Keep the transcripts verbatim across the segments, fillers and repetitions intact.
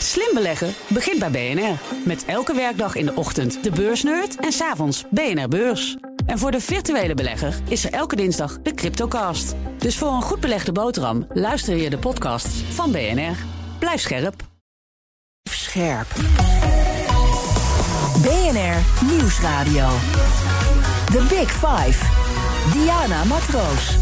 Slim beleggen begint bij B N R. Met elke werkdag in de ochtend de beursnerd en 's avonds B N R Beurs. En voor de virtuele belegger is er elke dinsdag de Cryptocast. Dus voor een goed belegde boterham luister je de podcasts van B N R. Blijf scherp. Scherp. B N R Nieuwsradio. The Big Five. Diana Matroos.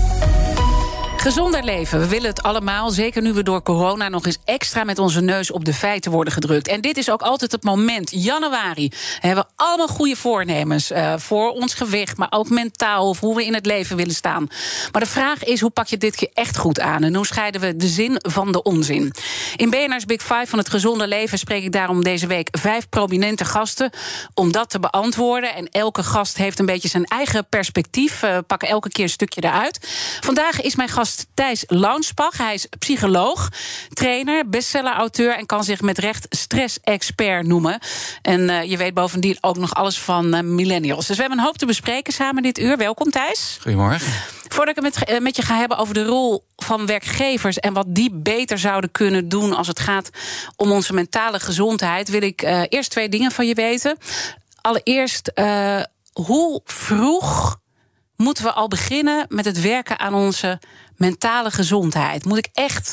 Gezonder leven, we willen het allemaal. Zeker nu we door corona nog eens extra met onze neus op de feiten worden gedrukt. En dit is ook altijd het moment. Januari hebben we allemaal goede voornemens. Uh, voor ons gewicht, maar ook mentaal. Of hoe we in het leven willen staan. Maar de vraag is, hoe pak je dit keer echt goed aan? En hoe scheiden we de zin van de onzin? In B N R's Big Five van het gezonde leven spreek ik daarom deze week vijf prominente gasten om dat te beantwoorden. En elke gast heeft een beetje zijn eigen perspectief. We pakken elke keer een stukje eruit. Vandaag is mijn gast Thijs Launsbach. Hij is psycholoog, trainer, bestseller-auteur en kan zich met recht stress-expert noemen. En uh, je weet bovendien ook nog alles van uh, millennials. Dus we hebben een hoop te bespreken samen dit uur. Welkom, Thijs. Goedemorgen. Voordat ik het met, uh, met je ga hebben over de rol van werkgevers en wat die beter zouden kunnen doen als het gaat om onze mentale gezondheid, wil ik uh, eerst twee dingen van je weten. Allereerst, uh, hoe vroeg moeten we al beginnen met het werken aan onze mentale gezondheid? Moet ik echt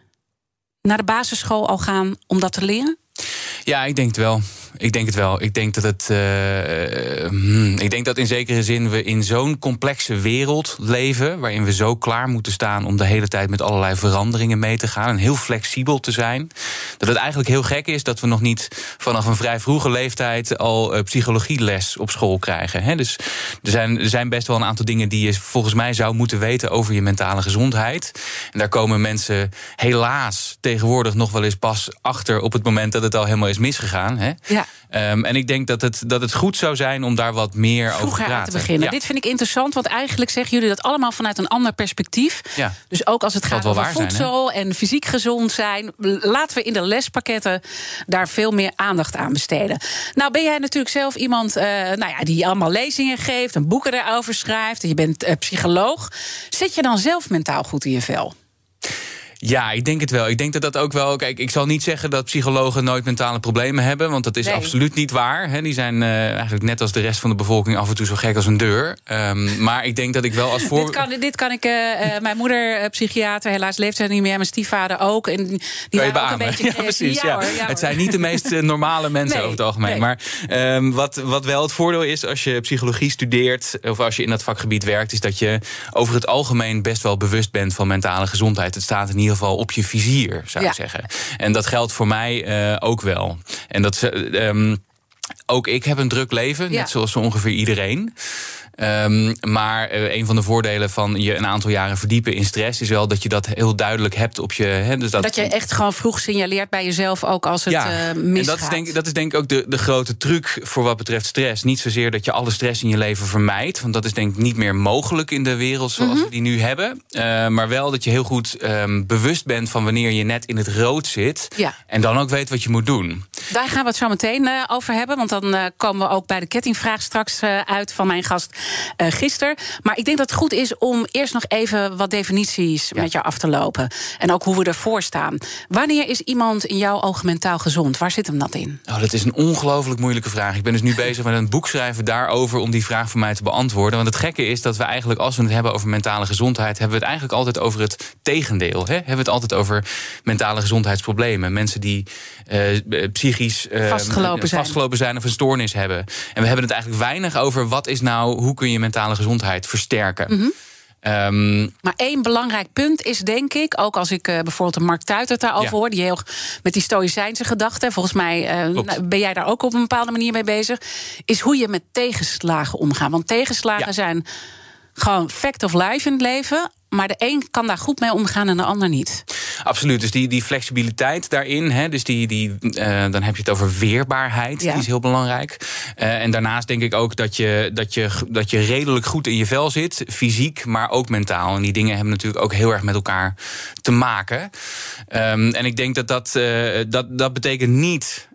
naar de basisschool al gaan om dat te leren? Ja, ik denk het wel. Ik denk het wel. Ik denk dat het. Uh, hmm, ik denk dat in zekere zin we in zo'n complexe wereld leven, waarin we zo klaar moeten staan om de hele tijd met allerlei veranderingen mee te gaan en heel flexibel te zijn, dat het eigenlijk heel gek is dat we nog niet vanaf een vrij vroege leeftijd al uh, psychologieles op school krijgen. Hè? Dus er zijn, er zijn best wel een aantal dingen die je volgens mij zou moeten weten over je mentale gezondheid. En daar komen mensen helaas tegenwoordig nog wel eens pas achter op het moment dat het al helemaal is misgegaan. Hè? Ja. Um, en ik denk dat het, dat het goed zou zijn om daar wat meer Vroeger over te praten. Aan te beginnen. Ja. Dit vind ik interessant, want eigenlijk zeggen jullie dat allemaal vanuit een ander perspectief. Ja. Dus ook als het gaat over voedsel zijn, en fysiek gezond zijn, laten we in de lespakketten daar veel meer aandacht aan besteden. Nou ben jij natuurlijk zelf iemand uh, nou ja, die allemaal lezingen geeft en boeken daarover schrijft. En je bent uh, psycholoog. Zit je dan zelf mentaal goed in je vel? Ja, ik denk het wel. Ik denk dat dat ook wel. Kijk, ik zal niet zeggen dat psychologen nooit mentale problemen hebben, want dat is nee. absoluut niet waar. He, die zijn uh, eigenlijk net als de rest van de bevolking af en toe zo gek als een deur. Um, maar ik denk dat ik wel als voor. dit, kan, dit kan ik. Uh, uh, mijn moeder, uh, psychiater, helaas leeft zij niet meer. Mijn stiefvader ook. En die kan je waren ook een beetje. Ja, precies. Ja, Ja. Hoor, ja, het hoor. zijn niet de meest uh, normale mensen nee, over het algemeen. Nee. Maar um, wat, wat wel het voordeel is als je psychologie studeert of als je in dat vakgebied werkt, is dat je over het algemeen best wel bewust bent van mentale gezondheid. Het staat in ieder geval op je vizier. Hier, zou ik ja. zeggen. En dat geldt voor mij uh, ook wel. En dat uh, um, ook ik heb een druk leven, ja. net zoals zo ongeveer iedereen. Um, maar uh, een van de voordelen van je een aantal jaren verdiepen in stress is wel dat je dat heel duidelijk hebt op je. He, dus dat, dat je echt gewoon vroeg signaleert bij jezelf ook als het ja, uh, misgaat. En dat is denk, dat is denk ik ook de, de grote truc voor wat betreft stress. Niet zozeer dat je alle stress in je leven vermijdt, want dat is denk ik niet meer mogelijk in de wereld zoals mm-hmm. we die nu hebben. Uh, maar wel dat je heel goed um, bewust bent van wanneer je net in het rood zit. Ja. En dan ook weet wat je moet doen. Daar gaan we het zo meteen uh, over hebben, want dan uh, komen we ook bij de kettingvraag straks uh, uit van mijn gast Uh, gisteren. Maar ik denk dat het goed is om eerst nog even wat definities ja. met jou af te lopen. En ook hoe we ervoor staan. Wanneer is iemand in jouw ogen mentaal gezond? Waar zit hem dat in? Oh, dat is een ongelooflijk moeilijke vraag. Ik ben dus nu bezig met een boek schrijven daarover om die vraag voor mij te beantwoorden. Want het gekke is dat we eigenlijk, als we het hebben over mentale gezondheid, hebben we het eigenlijk altijd over het tegendeel. Hè? Hebben we het altijd over mentale gezondheidsproblemen. Mensen die uh, psychisch uh, vastgelopen, zijn. vastgelopen zijn of een stoornis hebben. En we hebben het eigenlijk weinig over wat is nou, hoe kun je mentale gezondheid versterken. Mm-hmm. Um, maar één belangrijk punt is, denk ik, ook als ik uh, bijvoorbeeld een Mark Tuitert daarover ja. hoor, die heel met die stoïcijnse gedachten, volgens mij uh, nou, ben jij daar ook op een bepaalde manier mee bezig, is hoe je met tegenslagen omgaat. Want tegenslagen ja. zijn gewoon fact of life in het leven. Maar de een kan daar goed mee omgaan en de ander niet. Absoluut, dus die, die flexibiliteit daarin, hè, dus die, die, uh, dan heb je het over weerbaarheid, ja. die is heel belangrijk. Uh, en daarnaast denk ik ook dat je, dat, je, dat je redelijk goed in je vel zit, fysiek, maar ook mentaal. En die dingen hebben natuurlijk ook heel erg met elkaar te maken. Um, en ik denk dat dat, uh, dat, dat betekent niet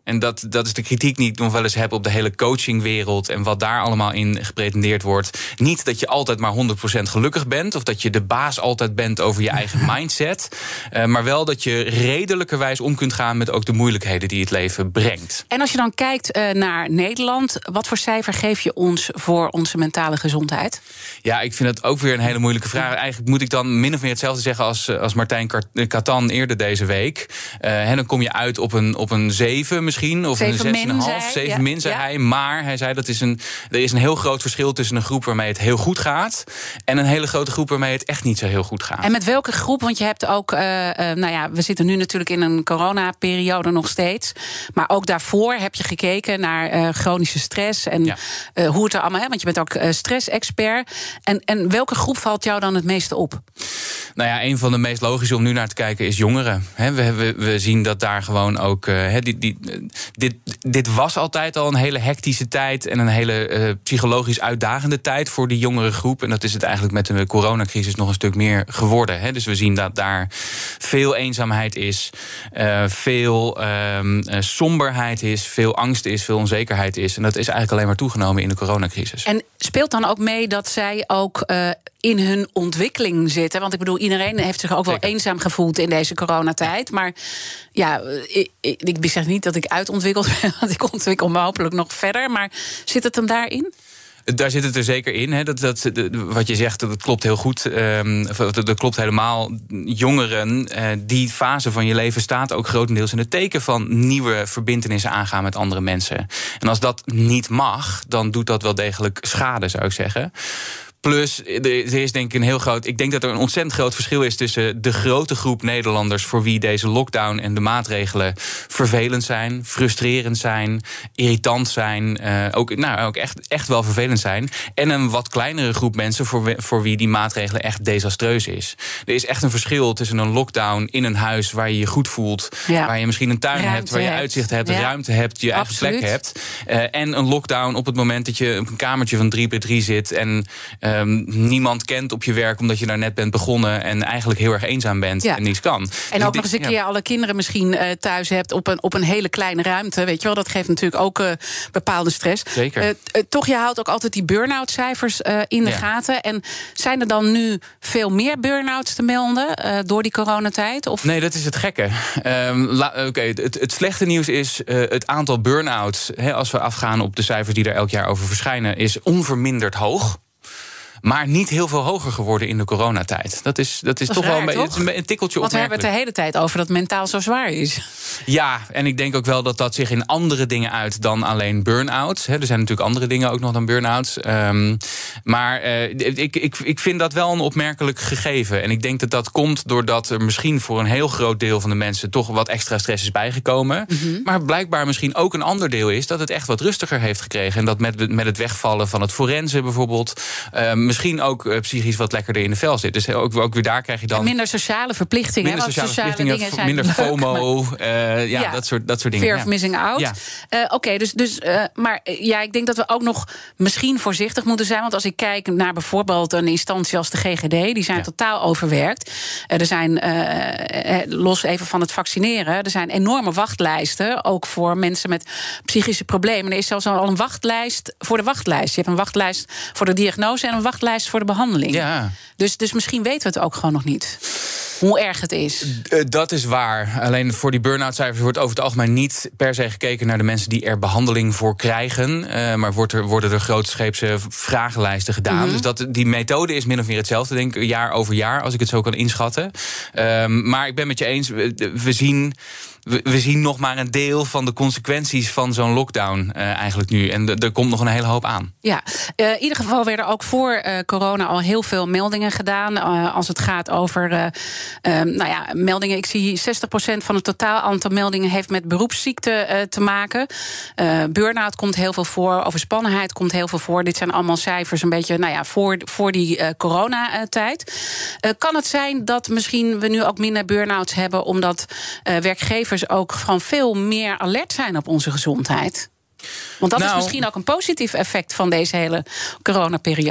en dat, dat is de kritiek die ik nog wel eens heb op de hele coachingwereld en wat daar allemaal in gepretendeerd wordt. Niet dat je altijd maar honderd procent gelukkig bent, of dat je de baas altijd bent over je eigen mindset, uh, maar wel dat je redelijkerwijs om kunt gaan met ook de moeilijkheden die het leven brengt. En als je dan kijkt uh, naar Nederland, wat voor cijfer geef je ons voor onze mentale gezondheid? Ja, ik vind dat ook weer een hele moeilijke vraag. Eigenlijk moet ik dan min of meer hetzelfde zeggen als, als Martijn Katan eerder deze week. Uh, en dan kom je uit op een, op een zeven misschien, of zeven een zes komma vijf. zeven ja. min, zei ja. hij. Maar hij zei dat is een, er is een heel groot verschil tussen een groep waarmee het heel goed gaat en een hele grote groep waarmee het echt niet zo heel goed gaat. En met welke groep? Want je hebt ook, uh, uh, nou ja, we zitten nu natuurlijk in een coronaperiode nog steeds. Maar ook daarvoor heb je gekeken naar uh, chronische stress en ja. uh, hoe het er allemaal, hè, want je bent ook uh, stressexpert. En, en welke groep valt jou dan het meeste op? Nou ja, een van de meest logische om nu naar te kijken is jongeren. He, we, we, we zien dat daar gewoon ook... Uh, he, die, die, dit, dit was altijd al een hele hectische tijd en een hele uh, psychologisch uitdagende tijd voor die jongere groep. En dat is het eigenlijk met de coronacrisis nog een stuk meer geworden. He. Dus we zien dat daar veel eenzaamheid is, uh, veel uh, somberheid is, veel angst is, veel onzekerheid is. En dat is eigenlijk alleen maar toegenomen in de coronacrisis. En speelt dan ook mee dat zij ook uh, in hun ontwikkeling zitten? Want ik bedoel, iedereen heeft zich ook wel Zeker. eenzaam gevoeld in deze coronatijd. Maar ja, ik, ik, ik zeg niet dat ik uitontwikkeld ben, want ik ontwikkel me hopelijk nog verder. Maar zit het hem daarin? Daar zit het er zeker in. Hè. Dat, dat, wat je zegt, dat klopt heel goed. Um, dat, dat klopt helemaal. Jongeren, uh, die fase van je leven staat ook grotendeels in het teken van nieuwe verbintenissen aangaan met andere mensen. En als dat niet mag, dan doet dat wel degelijk schade, zou ik zeggen. Plus, er is denk ik een heel groot... Ik denk dat er een ontzettend groot verschil is tussen de grote groep Nederlanders voor wie deze lockdown en de maatregelen vervelend zijn, frustrerend zijn, irritant zijn, uh, ook, nou, ook echt, echt wel vervelend zijn, en een wat kleinere groep mensen voor, voor wie die maatregelen echt desastreus is. Er is echt een verschil tussen een lockdown in een huis waar je je goed voelt, ja. waar je misschien een tuin ruimte hebt, waar je hebt. uitzicht hebt, ja. ruimte hebt, je eigen Absoluut. plek hebt, uh, en een lockdown op het moment dat je op een kamertje van drie bij drie zit en uh, Um, niemand kent op je werk omdat je daar net bent begonnen en eigenlijk heel erg eenzaam bent ja. en niets kan. En dus ook nog eens een keer ja. alle kinderen misschien uh, thuis hebt op een, op een hele kleine ruimte. Weet je wel, dat geeft natuurlijk ook uh, bepaalde stress. Zeker. Uh, uh, toch, je houdt ook altijd die burn-out cijfers uh, in de ja. gaten. En zijn er dan nu veel meer burn-outs te melden uh, door die coronatijd? Of? Nee, dat is het gekke. Um, Oké, okay, het, het slechte nieuws is uh, het aantal burn-outs, he, als we afgaan op de cijfers die er elk jaar over verschijnen, is onverminderd hoog. Maar niet heel veel hoger geworden in de coronatijd. Dat is, dat is, dat is toch raar, wel een, toch? een, een tikkeltje opmerkelijk. Want we hebben het de hele tijd over dat mentaal zo zwaar is. Ja, en ik denk ook wel dat dat zich in andere dingen uit dan alleen burn-outs. Er zijn natuurlijk andere dingen ook nog dan burn-outs. Um, maar uh, ik, ik, ik vind dat wel een opmerkelijk gegeven. En ik denk dat dat komt doordat er misschien voor een heel groot deel van de mensen toch wat extra stress is bijgekomen. Mm-hmm. Maar blijkbaar misschien ook een ander deel is dat het echt wat rustiger heeft gekregen. En dat met, met het wegvallen van het forensen bijvoorbeeld, Um, misschien ook uh, psychisch wat lekkerder in de vel zit. Dus ook, ook weer daar krijg je dan en minder sociale verplichtingen. Minder sociale, sociale verplichtingen, dingen minder zijn FOMO, leuk, maar, uh, ja, ja, dat soort, dat soort dingen. Fear of ja. missing out. Ja. Uh, Oké, okay, dus, dus, uh, maar ja, ik denk dat we ook nog misschien voorzichtig moeten zijn. Want als ik kijk naar bijvoorbeeld een instantie als de G G D, die zijn ja. totaal overwerkt. Uh, er zijn, uh, los even van het vaccineren, er zijn enorme wachtlijsten, ook voor mensen met psychische problemen. Er is zelfs al een wachtlijst voor de wachtlijst. Je hebt een wachtlijst voor de diagnose en een wachtlijst voor de behandeling. Ja. Dus, dus misschien weten we het ook gewoon nog niet. Hoe erg het is. Uh, dat is waar. Alleen voor die burn-out cijfers wordt over het algemeen niet per se gekeken naar de mensen die er behandeling voor krijgen. Uh, maar wordt er, worden er grootscheepse vragenlijsten gedaan. Mm-hmm. Dus dat, die methode is min of meer hetzelfde, denk ik, jaar over jaar, als ik het zo kan inschatten. Um, maar ik ben met je eens, we, we zien. We, we zien nog maar een deel van de consequenties van zo'n lockdown uh, eigenlijk nu. En d- er komt nog een hele hoop aan. Ja, uh, in ieder geval werden ook voor uh, corona al heel veel meldingen gedaan. Uh, als het gaat over uh, uh, nou ja, meldingen. Ik zie zestig procent van het totaal aantal meldingen heeft met beroepsziekte uh, te maken. Uh, burn-out komt heel veel voor. Overspannenheid komt heel veel voor. Dit zijn allemaal cijfers een beetje nou ja, voor, voor die uh, coronatijd. Uh, kan het zijn dat misschien we nu ook minder burn-outs hebben, omdat uh, werkgevers ook gewoon veel meer alert zijn op onze gezondheid? Want dat nou, is misschien ook een positief effect van deze hele coronaperiode.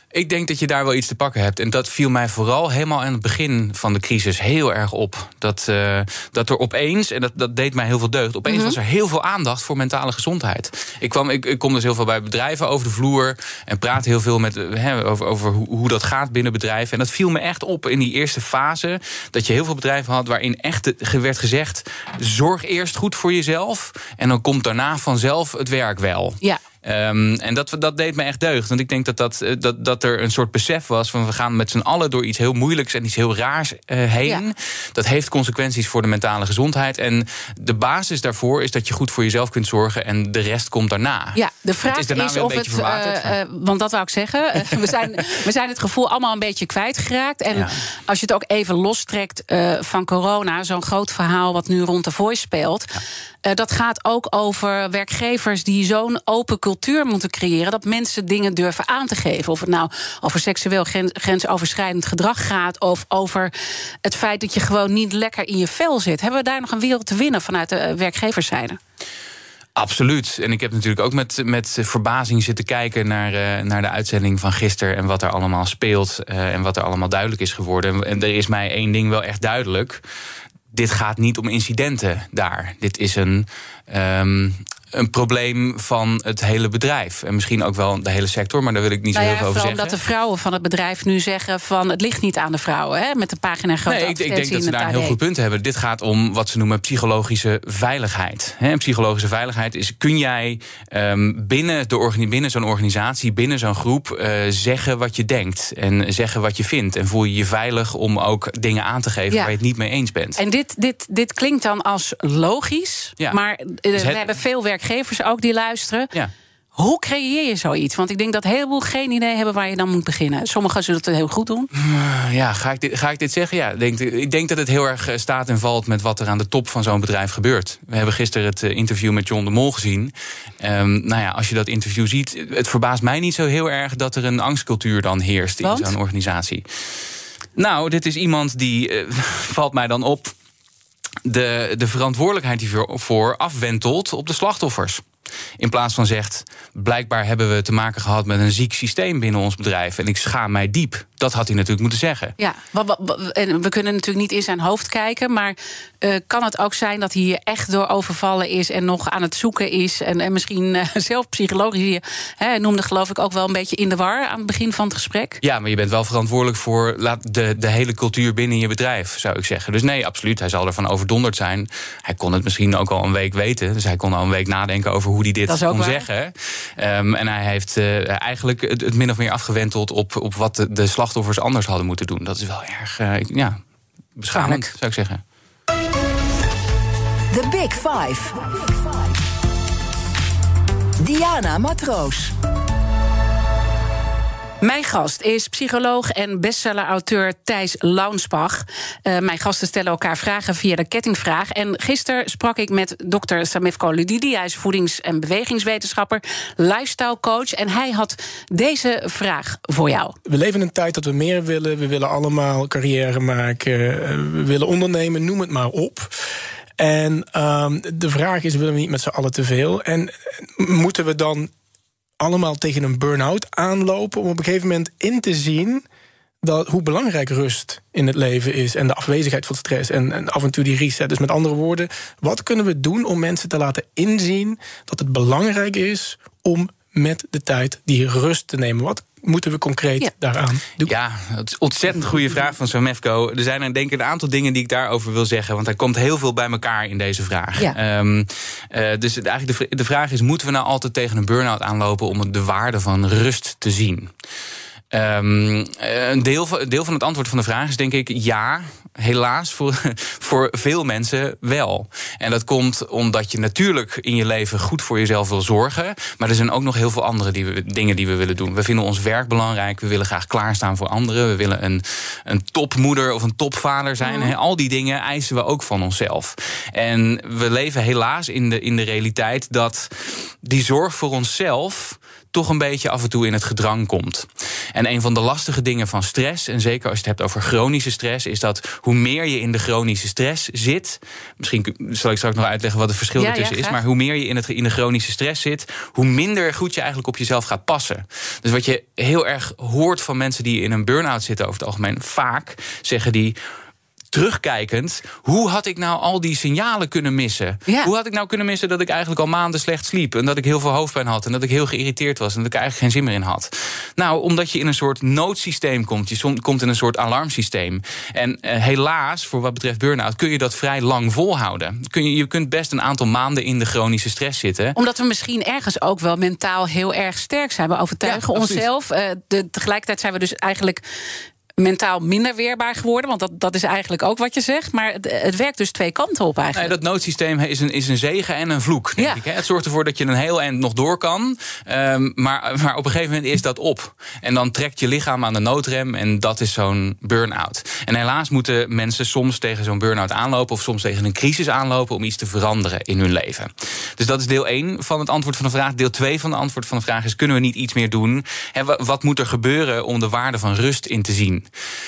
Ik denk dat je daar wel iets te pakken hebt. En dat viel mij vooral helemaal aan het begin van de crisis heel erg op. Dat, uh, dat er opeens, en dat, dat deed mij heel veel deugd... opeens mm-hmm. was er heel veel aandacht voor mentale gezondheid. Ik, kwam, ik, ik kom dus heel veel bij bedrijven over de vloer... en praat heel veel met, he, over, over hoe, hoe dat gaat binnen bedrijven. En dat viel me echt op in die eerste fase... dat je heel veel bedrijven had waarin echt werd gezegd... zorg eerst goed voor jezelf... en dan komt daarna vanzelf het werk wel. Ja. Um, en dat, dat deed me echt deugd. Want ik denk dat, dat, dat, dat er een soort besef was... van we gaan met z'n allen door iets heel moeilijks... en iets heel raars uh, heen. Ja. Dat heeft consequenties voor de mentale gezondheid. En de basis daarvoor is dat je goed voor jezelf kunt zorgen... en de rest komt daarna. Ja, de vraag het is, is of het... Uh, uh, want dat wou ik zeggen. we, zijn, we zijn het gevoel allemaal een beetje kwijtgeraakt. En ja. als je het ook even lostrekt uh, van corona... zo'n groot verhaal wat nu rond de Voice speelt... Ja. Uh, dat gaat ook over werkgevers die zo'n open cultuur moeten creëren... dat mensen dingen durven aan te geven. Of het nou over seksueel grens, grensoverschrijdend gedrag gaat... of over het feit dat je gewoon niet lekker in je vel zit. Hebben we daar nog een wereld te winnen vanuit de werkgeverszijde? Absoluut. En ik heb natuurlijk ook met, met verbazing zitten kijken... Naar, uh, naar de uitzending van gisteren en wat er allemaal speelt... Uh, en wat er allemaal duidelijk is geworden. En er is mij één ding wel echt duidelijk... Dit gaat niet om incidenten daar. Dit is een, um, een probleem van het hele bedrijf. En misschien ook wel de hele sector, maar daar wil ik niet nou zo heel ja, veel over zeggen. Omdat de vrouwen van het bedrijf nu zeggen... van het ligt niet aan de vrouwen, hè, met de pagina grote nee, ik, ik denk dat ze daar een heel goed punt hebben. Dit gaat om wat ze noemen psychologische veiligheid. He, en psychologische veiligheid is... kun jij um, binnen, de organi- binnen zo'n organisatie, binnen zo'n groep... Uh, zeggen wat je denkt en zeggen wat je vindt. En voel je je veilig om ook dingen aan te geven... Ja. waar je het niet mee eens bent. En dit, dit, dit klinkt dan als logisch, ja. maar uh, dus het... we hebben veel werkgevers ook die luisteren. Ja. Hoe creëer je zoiets? Want ik denk dat heel veel geen idee hebben waar je dan moet beginnen. Sommigen zullen het heel goed doen. Ja, ga ik dit, ga ik dit zeggen? Ja, ik denk, ik denk dat het heel erg staat en valt met wat er aan de top van zo'n bedrijf gebeurt. We hebben gisteren het interview met John de Mol gezien. Um, nou ja, als je dat interview ziet, het verbaast mij niet zo heel erg dat er een angstcultuur dan heerst in zo'n organisatie. Nou, dit is iemand die, uh, valt mij dan op, de, de verantwoordelijkheid die voor afwentelt op de slachtoffers. In plaats van zegt, blijkbaar hebben we te maken gehad met een ziek systeem binnen ons bedrijf... en ik schaam mij diep. Dat had hij natuurlijk moeten zeggen. Ja, en we kunnen natuurlijk niet in zijn hoofd kijken... maar uh, kan het ook zijn dat hij hier echt door overvallen is... en nog aan het zoeken is en, en misschien uh, zelf psychologisch... Hij noemde geloof ik ook wel een beetje in de war aan het begin van het gesprek. Ja, maar je bent wel verantwoordelijk voor de, de hele cultuur binnen je bedrijf, zou ik zeggen. Dus nee, absoluut, hij zal ervan overdonderd zijn. Hij kon het misschien ook al een week weten. Dus hij kon al een week nadenken over hoe hij dit kon waar. zeggen. Um, en hij heeft uh, eigenlijk het, het min of meer afgewenteld... op, op wat de, de slachtoffers anders hadden moeten doen. Dat is wel erg uh, ja, beschamend, zou ik zeggen. The Big Five. Diana Matroos. Mijn gast is psycholoog en bestseller-auteur Thijs Launsbach. Uh, mijn gasten stellen elkaar vragen via de kettingvraag. En gisteren sprak ik met dokter Samifko Ludidi. Hij is voedings- en bewegingswetenschapper, lifestylecoach. En hij had deze vraag voor jou. We leven in een tijd dat we meer willen. We willen allemaal carrière maken. We willen ondernemen, noem het maar op. En um, de vraag is, willen we niet met z'n allen te veel? En moeten we dan allemaal tegen een burn-out aanlopen... om op een gegeven moment in te zien dat hoe belangrijk rust in het leven is... en de afwezigheid van stress en, en af en toe die reset. Dus met andere woorden, wat kunnen we doen om mensen te laten inzien... dat het belangrijk is om met de tijd die rust te nemen? Wat moeten we concreet ja. daaraan doen? Ja, het is een ontzettend goede vraag van Samefko. Er zijn er denk ik een aantal dingen die ik daarover wil zeggen... want er komt heel veel bij elkaar in deze vraag. Ja. Um, uh, dus eigenlijk de, de vraag is, moeten we nou altijd tegen een burn-out aanlopen... om de waarde van rust te zien? Um, een, deel van, een deel van het antwoord van de vraag is denk ik ja, helaas voor, voor veel mensen wel. En dat komt omdat je natuurlijk in je leven goed voor jezelf wil zorgen. Maar er zijn ook nog heel veel andere die we, dingen die we willen doen. We vinden ons werk belangrijk, we willen graag klaarstaan voor anderen. We willen een, een topmoeder of een topvader zijn. Mm. Al die dingen eisen we ook van onszelf. En we leven helaas in de, in de realiteit dat die zorg voor onszelf toch een beetje af en toe in het gedrang komt. En een van de lastige dingen van stress, en zeker als je het hebt over chronische stress, is dat hoe meer je in de chronische stress zit, misschien zal ik straks nog uitleggen wat het verschil ja, ertussen ja, is, maar hoe meer je in, het, in de chronische stress zit, hoe minder goed je eigenlijk op jezelf gaat passen. Dus wat je heel erg hoort van mensen die in een burn-out zitten over het algemeen, vaak zeggen die, terugkijkend, hoe had ik nou al die signalen kunnen missen? Ja. Hoe had ik nou kunnen missen dat ik eigenlijk al maanden slecht sliep en dat ik heel veel hoofdpijn had en dat ik heel geïrriteerd was en dat ik eigenlijk geen zin meer in had? Nou, omdat je in een soort noodsysteem komt. Je komt in een soort alarmsysteem. En uh, helaas, voor wat betreft burn-out, kun je dat vrij lang volhouden. Kun je, je kunt best een aantal maanden in de chronische stress zitten. Omdat we misschien ergens ook wel mentaal heel erg sterk zijn. We overtuigen ja, onszelf. Uh, de, tegelijkertijd zijn we dus eigenlijk mentaal minder weerbaar geworden. Want dat, dat is eigenlijk ook wat je zegt. Maar het, het werkt dus twee kanten op eigenlijk. Nee, dat noodsysteem is een, is een zegen en een vloek, denk ja. ik. Hè? Het zorgt ervoor dat je een heel eind nog door kan. Um, maar, maar op een gegeven moment is dat op. En dan trekt je lichaam aan de noodrem. En dat is zo'n burn-out. En helaas moeten mensen soms tegen zo'n burn-out aanlopen. Of soms tegen een crisis aanlopen om iets te veranderen in hun leven. Dus dat is deel één van het antwoord van de vraag. Deel twee van het antwoord van de vraag is, kunnen we niet iets meer doen? Hè, wat moet er gebeuren om de waarde van rust in te zien?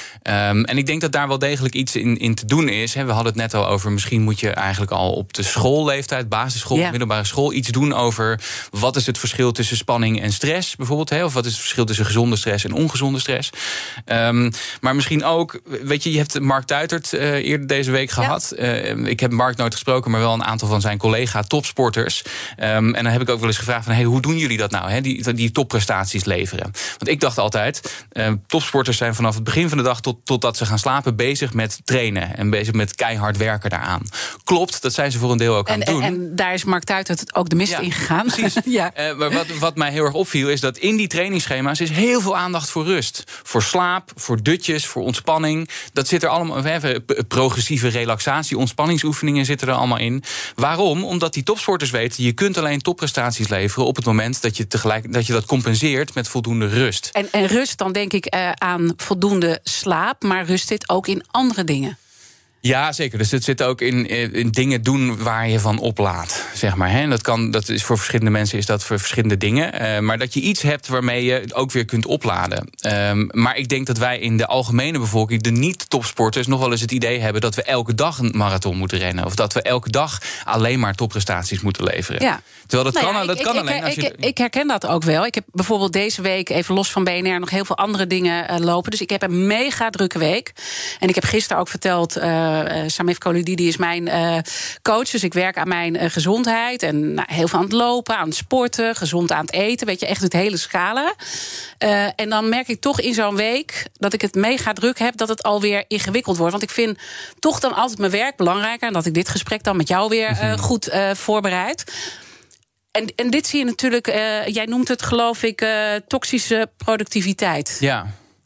Um, en ik denk dat daar wel degelijk iets in, in te doen is. He, we hadden het net al over, misschien moet je eigenlijk al op de schoolleeftijd, basisschool, yeah. middelbare school, iets doen over wat is het verschil tussen spanning en stress, bijvoorbeeld. He, of wat is het verschil tussen gezonde stress en ongezonde stress. Um, maar misschien ook, weet je, je hebt Mark Tuitert uh, eerder deze week gehad. Ja. Uh, ik heb Mark nooit gesproken, maar wel een aantal van zijn collega topsporters. Um, en dan heb ik ook wel eens gevraagd van, hey, hoe doen jullie dat nou? He, die, die topprestaties leveren. Want ik dacht altijd, uh, topsporters zijn vanaf het begin van de dag tot Tot, totdat ze gaan slapen bezig met trainen en bezig met keihard werken daaraan. Klopt, dat zijn ze voor een deel ook en, aan het doen. En, en daar is Mark Tuitert ook de mist ja, in gegaan. Precies. ja. uh, maar wat, wat mij heel erg opviel is dat in die trainingsschema's is heel veel aandacht voor rust. Voor slaap, voor dutjes, voor ontspanning. Dat zit er allemaal, progressieve relaxatie, ontspanningsoefeningen zitten er allemaal in. Waarom? Omdat die topsporters weten, je kunt alleen topprestaties leveren op het moment dat je tegelijk dat je dat compenseert met voldoende rust. En, en rust, dan denk ik uh, aan voldoende slaap. Maar rust zit ook in andere dingen. Ja, zeker. Dus het zit ook in, in dingen doen waar je van oplaadt, zeg maar. En dat kan, dat is voor verschillende mensen is dat voor verschillende dingen. Uh, maar dat je iets hebt waarmee je ook weer kunt opladen. Um, maar ik denk dat wij in de algemene bevolking, de niet-topsporters, nog wel eens het idee hebben dat we elke dag een marathon moeten rennen. Of dat we elke dag alleen maar topprestaties moeten leveren. Ja. Terwijl dat nou kan, ja, dat ik, kan ik, alleen ik, als je... Ik, ik herken dat ook wel. Ik heb bijvoorbeeld deze week, even los van B N R, nog heel veel andere dingen uh, lopen. Dus ik heb een mega drukke week. En ik heb gisteren ook verteld, Uh, Uh, Samif Kolididi is mijn uh, coach, dus ik werk aan mijn uh, gezondheid. En nou, heel veel aan het lopen, aan het sporten, gezond aan het eten. Weet je, echt het hele scala. Uh, en dan merk ik toch in zo'n week dat ik het mega druk heb, dat het alweer ingewikkeld wordt. Want ik vind toch dan altijd mijn werk belangrijker. En dat ik dit gesprek dan met jou weer uh, goed uh, voorbereid. En, en dit zie je natuurlijk, uh, jij noemt het geloof ik uh, toxische productiviteit. Ja.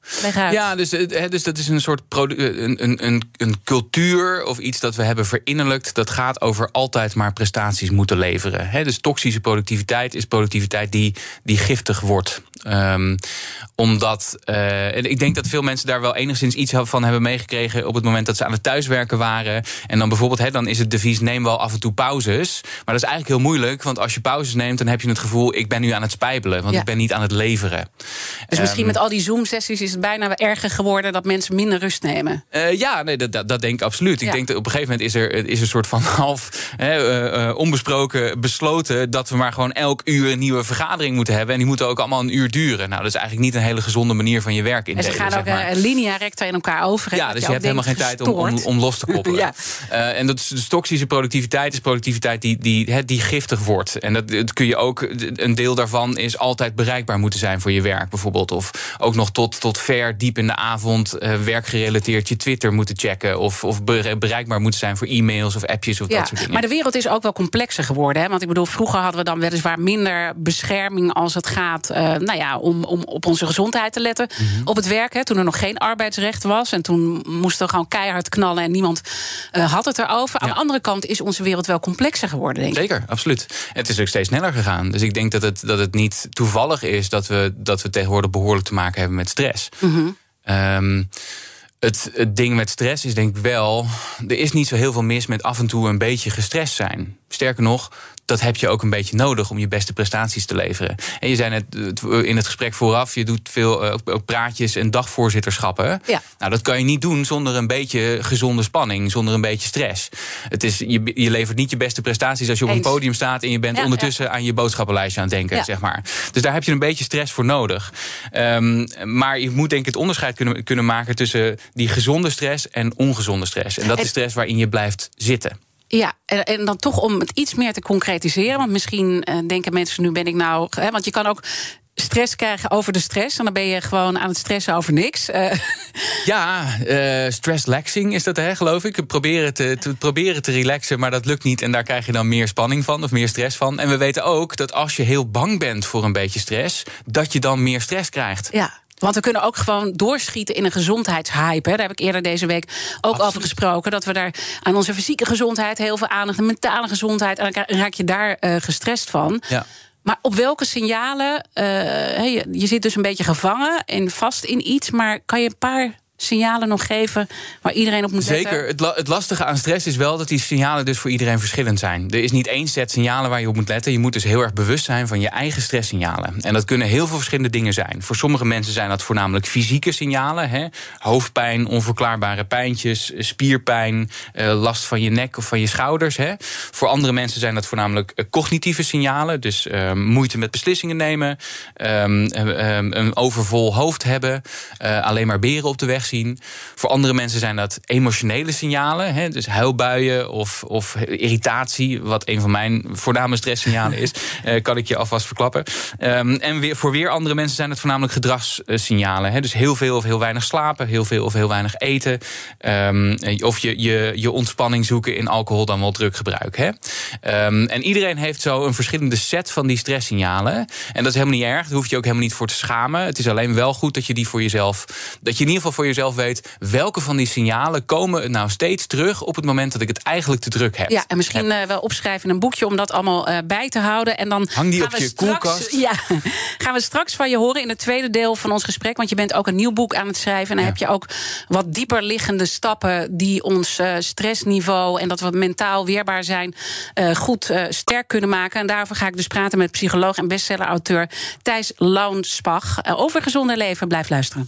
Ja, dus, dus dat is een soort produ- een, een, een, een cultuur of iets dat we hebben verinnerlijkt. Dat gaat over altijd maar prestaties moeten leveren. He, dus toxische productiviteit is productiviteit die, die giftig wordt. Um, omdat, uh, en ik denk dat veel mensen daar wel enigszins iets van hebben meegekregen op het moment dat ze aan het thuiswerken waren. En dan bijvoorbeeld, he, dan is het devies neem wel af en toe pauzes. Maar dat is eigenlijk heel moeilijk, want als je pauzes neemt, dan heb je het gevoel, ik ben nu aan het spijbelen, want ja. ik ben niet aan het leveren. Dus um, misschien met al die Zoom-sessies is het bijna erger geworden dat mensen minder rust nemen. Uh, ja, nee, dat, dat, dat denk ik absoluut. Ja. Ik denk dat op een gegeven moment is er is een soort van half he, uh, uh, onbesproken besloten dat we maar gewoon elk uur een nieuwe vergadering moeten hebben. En die moeten ook allemaal een uur duren. Nou, dat is eigenlijk niet een hele gezonde manier van je werk indelen. En ze gaan zeg ook maar. uh, linea recta in elkaar over. Ja, dus je, je hebt helemaal geen tijd om, om, om los te koppelen. ja. uh, en dat is, dus toxische productiviteit is productiviteit die, die, he, die giftig wordt. En dat, dat kun je ook, een deel daarvan is altijd bereikbaar moeten zijn voor je werk bijvoorbeeld. Of ook nog tot, tot ver diep in de avond uh, werkgerelateerd je Twitter moeten checken. Of, of bereikbaar moeten zijn voor e-mails of appjes of ja, dat soort dingen. Maar de wereld is ook wel complexer geworden. Hè? Want ik bedoel, vroeger hadden we dan weliswaar minder bescherming als het gaat uh, nou ja, om, om op onze gezondheid te letten. Mm-hmm. Op het werk, hè, toen er nog geen arbeidsrecht was. En toen moesten we gewoon keihard knallen en niemand uh, had het erover. Ja. Aan de andere kant is onze wereld wel complexer geworden, denk ik. Zeker, absoluut. Het is ook steeds sneller gegaan. Dus ik denk dat het, dat het niet toevallig is dat we, dat we tegenwoordig behoorlijk te maken hebben met stress. Mm-hmm. Um, het, het ding met stress is denk ik wel, er is niet zo heel veel mis met af en toe een beetje gestrest zijn. Sterker nog, dat heb je ook een beetje nodig om je beste prestaties te leveren. En je zei net in het gesprek vooraf, je doet veel uh, ook praatjes en dagvoorzitterschappen. Ja. Nou, dat kan je niet doen zonder een beetje gezonde spanning, zonder een beetje stress. Het is, je, je levert niet je beste prestaties als je op Eens. een podium staat en je bent ja, ondertussen ja. aan je boodschappenlijstje aan het denken, ja. zeg maar. Dus daar heb je een beetje stress voor nodig. Um, maar je moet denk ik het onderscheid kunnen, kunnen maken tussen die gezonde stress en ongezonde stress. En dat en, is stress waarin je blijft zitten. Ja, en, en dan toch om het iets meer te concretiseren. Want misschien uh, denken mensen, nu ben ik nou... Hè, want je kan ook stress krijgen over de stress. En dan ben je gewoon aan het stressen over niks. Uh. Ja, uh, stress-laxing is dat, hè, geloof ik. Proberen te, te, proberen te relaxen, maar dat lukt niet. En daar krijg je dan meer spanning van, of meer stress van. En we weten ook dat als je heel bang bent voor een beetje stress, dat je dan meer stress krijgt. Ja. Want we kunnen ook gewoon doorschieten in een gezondheidshype. Hè. Daar heb ik eerder deze week ook Absoluut. over gesproken. Dat we daar aan onze fysieke gezondheid heel veel aandacht, de mentale gezondheid, en dan raak je daar uh, gestrest van. Ja. Maar op welke signalen, uh, je, je zit dus een beetje gevangen en vast in iets, maar kan je een paar signalen nog geven waar iedereen op moet letten? Zeker. Het, la- het lastige aan stress is wel dat die signalen dus voor iedereen verschillend zijn. Er is niet één set signalen waar je op moet letten. Je moet dus heel erg bewust zijn van je eigen stresssignalen. En dat kunnen heel veel verschillende dingen zijn. Voor sommige mensen zijn dat voornamelijk fysieke signalen. Hè? Hoofdpijn, onverklaarbare pijntjes, spierpijn, uh, last van je nek of van je schouders. Hè? Voor andere mensen zijn dat voornamelijk uh, cognitieve signalen. Dus uh, moeite met beslissingen nemen, um, uh, um, een overvol hoofd hebben, uh, alleen maar beren op de weg zien. Voor andere mensen zijn dat emotionele signalen. Hè, dus huilbuien of, of irritatie, wat een van mijn voorname stresssignalen is. uh, kan ik je alvast verklappen. Um, en weer, voor weer andere mensen zijn het voornamelijk gedragssignalen. Hè, dus heel veel of heel weinig slapen, heel veel of heel weinig eten. Um, of je, je, je ontspanning zoeken in alcohol dan wel druggebruik. Hè. Um, en iedereen heeft zo een verschillende set van die stresssignalen. En dat is helemaal niet erg. Daar hoef je ook helemaal niet voor te schamen. Het is alleen wel goed dat je die voor jezelf, dat je in ieder geval voor jezelf weet welke van die signalen komen nou steeds terug op het moment dat ik het eigenlijk te druk heb. Ja, en misschien uh, wel opschrijven in een boekje om dat allemaal uh, bij te houden. En dan hang die gaan op we je straks, koelkast. Ja, gaan we straks van je horen in het tweede deel van ons gesprek. Want je bent ook een nieuw boek aan het schrijven. En dan ja. heb je ook wat dieper liggende stappen die ons uh, stressniveau en dat we mentaal weerbaar zijn uh, goed uh, sterk kunnen maken. En daarover ga ik dus praten met psycholoog en bestseller-auteur Thijs Launsbach uh, over gezonder leven. Blijf luisteren.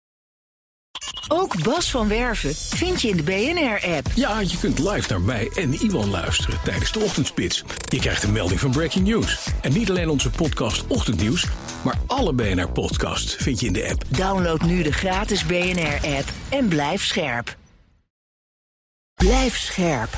Ook Bas van Werven vind je in de B N R-app. Ja, je kunt live naar mij en Iwan luisteren tijdens de ochtendspits. Je krijgt een melding van Breaking News. En niet alleen onze podcast Ochtendnieuws, maar alle B N R-podcasts vind je in de app. Download nu de gratis B N R-app en blijf scherp. Blijf scherp.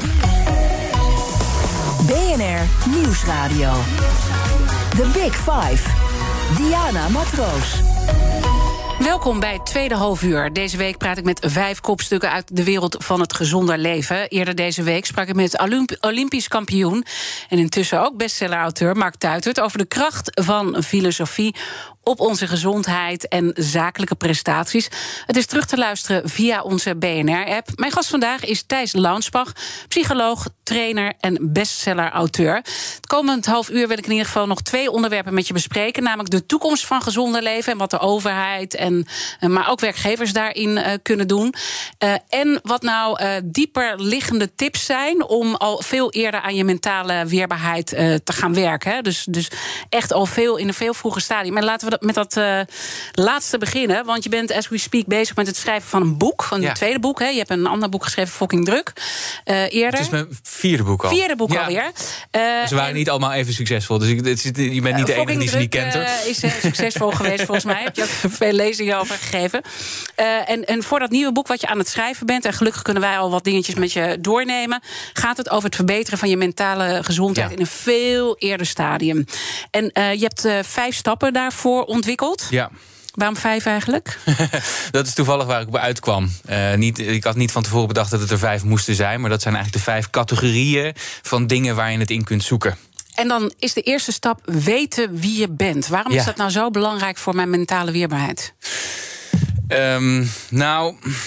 B N R Nieuwsradio. The Big Five. Diana Matroos. Welkom bij het tweede halfuur. Deze week praat ik met vijf kopstukken uit de wereld van het gezonder leven. Eerder deze week sprak ik met Olymp- Olympisch kampioen en intussen ook bestseller-auteur Mark Tuitert over de kracht van filosofie op onze gezondheid en zakelijke prestaties. Het is terug te luisteren via onze B N R-app. Mijn gast vandaag is Thijs Launsbach, psycholoog, trainer en bestseller-auteur. Het komend half uur wil ik in ieder geval nog twee onderwerpen met je bespreken, namelijk de toekomst van gezonder leven en wat de overheid en maar ook werkgevers daarin uh, kunnen doen. Uh, en wat nou uh, dieper liggende tips zijn om al veel eerder aan je mentale weerbaarheid uh, te gaan werken. Hè. Dus, dus echt al veel in een veel vroeger stadium. En laten we dat met dat uh, laatste beginnen. Want je bent, as we speak, bezig met het schrijven van een boek. Een ja. tweede boek. Hè. Je hebt een ander boek geschreven, Fucking Druk. Uh, eerder. Het is mijn vierde boek al. Vierde boek ja. alweer. Uh, Ze waren en, niet allemaal even succesvol. Dus ik, het, je bent niet uh, de enige die ze niet kent. Hoor. Uh, is uh, succesvol geweest volgens mij. Heb je ook veel lezingen over gegeven. Uh, en, en voor dat nieuwe boek wat je aan het schrijven bent, en gelukkig kunnen wij al wat dingetjes met je doornemen, gaat het over het verbeteren van je mentale gezondheid ja. in een veel eerder stadium. En uh, je hebt uh, vijf stappen daarvoor ontwikkeld. Ja. Waarom vijf eigenlijk? Dat is toevallig waar ik op uitkwam. Uh, niet, ik had niet van tevoren bedacht dat het er vijf moesten zijn, maar dat zijn eigenlijk de vijf categorieën van dingen waar je het in kunt zoeken. En dan is de eerste stap weten wie je bent. Waarom ja. is dat nou zo belangrijk voor mijn mentale weerbaarheid? Um, nou,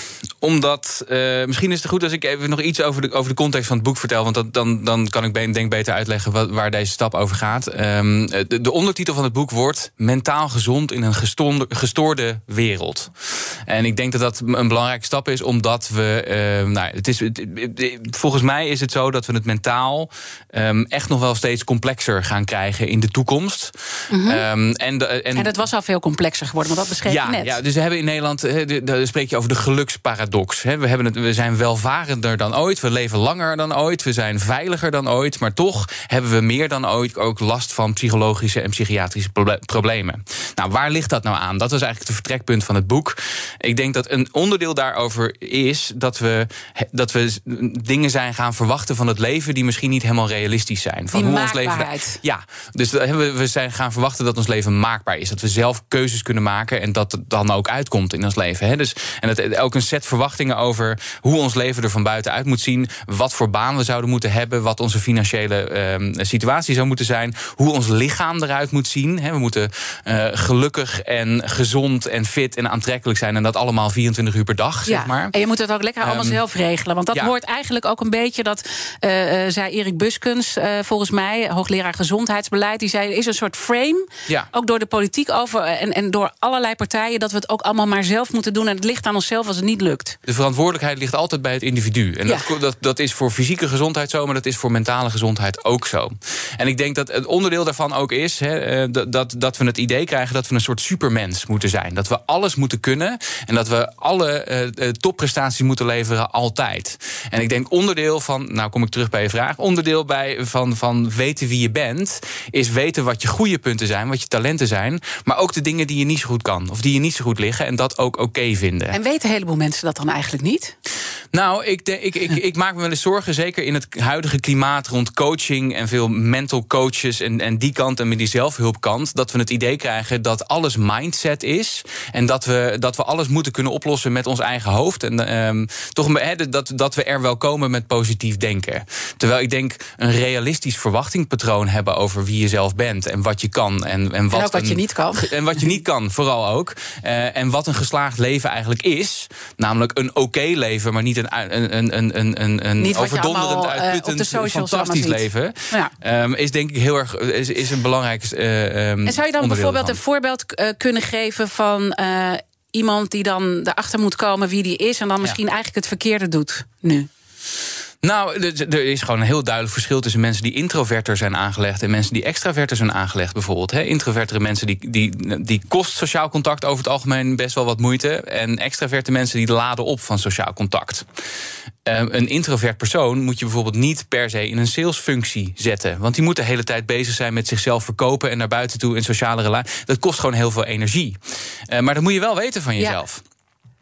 Omdat, uh, misschien is het goed als ik even nog iets over de, over de context van het boek vertel. Want dat, dan, dan kan ik denk beter uitleggen wat, waar deze stap over gaat. Um, de, de ondertitel van het boek wordt Mentaal gezond in een gestoorde, gestoorde wereld. En ik denk dat dat een belangrijke stap is, omdat we... Uh, nou, het is, het, het, volgens mij is het zo dat we het mentaal um, echt nog wel steeds complexer gaan krijgen in de toekomst. Mm-hmm. um, en, de, en, en dat was al veel complexer geworden, want dat beschreef ja, je net. Ja, dus we hebben in Nederland, daar spreek je over de geluksparadox. We, hebben het, we zijn welvarender dan ooit, we leven langer dan ooit, we zijn veiliger dan ooit, maar toch hebben we meer dan ooit ook last van psychologische en psychiatrische problemen. Nou, waar ligt dat nou aan? Dat was eigenlijk het vertrekpunt van het boek. Ik denk dat een onderdeel daarover is dat we, dat we dingen zijn gaan verwachten van het leven die misschien niet helemaal realistisch zijn. Van die hoe maakbaarheid. Ons leven, ja, dus we zijn gaan verwachten dat ons leven maakbaar is. Dat we zelf keuzes kunnen maken en dat het dan ook uitkomt in ons leven. Hè? Dus, en het, ook een set verwachtingen over hoe ons leven er van buitenuit moet zien, wat voor baan we zouden moeten hebben, wat onze financiële uh, situatie zou moeten zijn, hoe ons lichaam eruit moet zien. Hè? We moeten uh, gelukkig en gezond en fit en aantrekkelijk zijn en dat allemaal vierentwintig uur per dag, ja, zeg maar. En je moet het ook lekker um, allemaal zelf regelen, want dat ja. hoort eigenlijk ook een beetje, dat uh, zei Erik Buskens, uh, volgens mij, hoogleraar gezondheidsbeleid, die zei, er is een soort frame, ja. ook door de politiek over en, en door allerlei partijen, dat we het ook allemaal maar zelf moeten doen en het ligt aan onszelf als het niet lukt. De verantwoordelijkheid ligt altijd bij het individu. En ja. dat, dat, dat is voor fysieke gezondheid zo, maar dat is voor mentale gezondheid ook zo. En ik denk dat het onderdeel daarvan ook is, he, dat, dat we het idee krijgen dat we een soort supermens moeten zijn. Dat we alles moeten kunnen en dat we alle uh, topprestaties moeten leveren altijd. En ik denk onderdeel van, nou kom ik terug bij je vraag, onderdeel bij van, van weten wie je bent, is weten wat je goede punten zijn, wat je talenten zijn, maar ook de dingen die je niet zo goed kan, of die je niet zo goed liggen en dat ook oké okay vinden. En weten een heleboel mensen dat dan eigenlijk niet? Nou, ik, de, ik, ik, ik maak me wel eens zorgen, zeker in het huidige klimaat rond coaching en veel mental coaches en, en die kant en met die zelfhulpkant, dat we het idee krijgen dat alles mindset is en dat we, dat we alles moeten kunnen oplossen met ons eigen hoofd. En um, toch he, dat, dat we er wel komen met positief denken. Terwijl ik denk een realistisch verwachtingspatroon hebben over wie je zelf bent en wat je kan. En, en, wat, en ook wat een, je niet kan. En wat je niet kan, vooral ook. Uh, en wat een geslaagd leven eigenlijk is. Namelijk een oké okay leven, maar niet een, een, een, een, een, een niet overdonderend, allemaal, uitputtend, uh, fantastisch leven. Ja. Um, is denk ik heel erg is, is een belangrijk uh, um, En zou je dan bijvoorbeeld ervan. een voorbeeld uh, kunnen geven van uh, iemand die dan erachter moet komen wie die is en dan misschien ja. eigenlijk het verkeerde doet nu? Nou, er is gewoon een heel duidelijk verschil tussen mensen die introverter zijn aangelegd en mensen die extraverter zijn aangelegd, bijvoorbeeld. He, introvertere mensen die, die, die kost sociaal contact over het algemeen best wel wat moeite. En extraverte mensen die laden op van sociaal contact. Um, een introvert persoon moet je bijvoorbeeld niet per se in een salesfunctie zetten. Want die moet de hele tijd bezig zijn met zichzelf verkopen en naar buiten toe in sociale relaties. Dat kost gewoon heel veel energie. Uh, maar dat moet je wel weten van jezelf. Ja.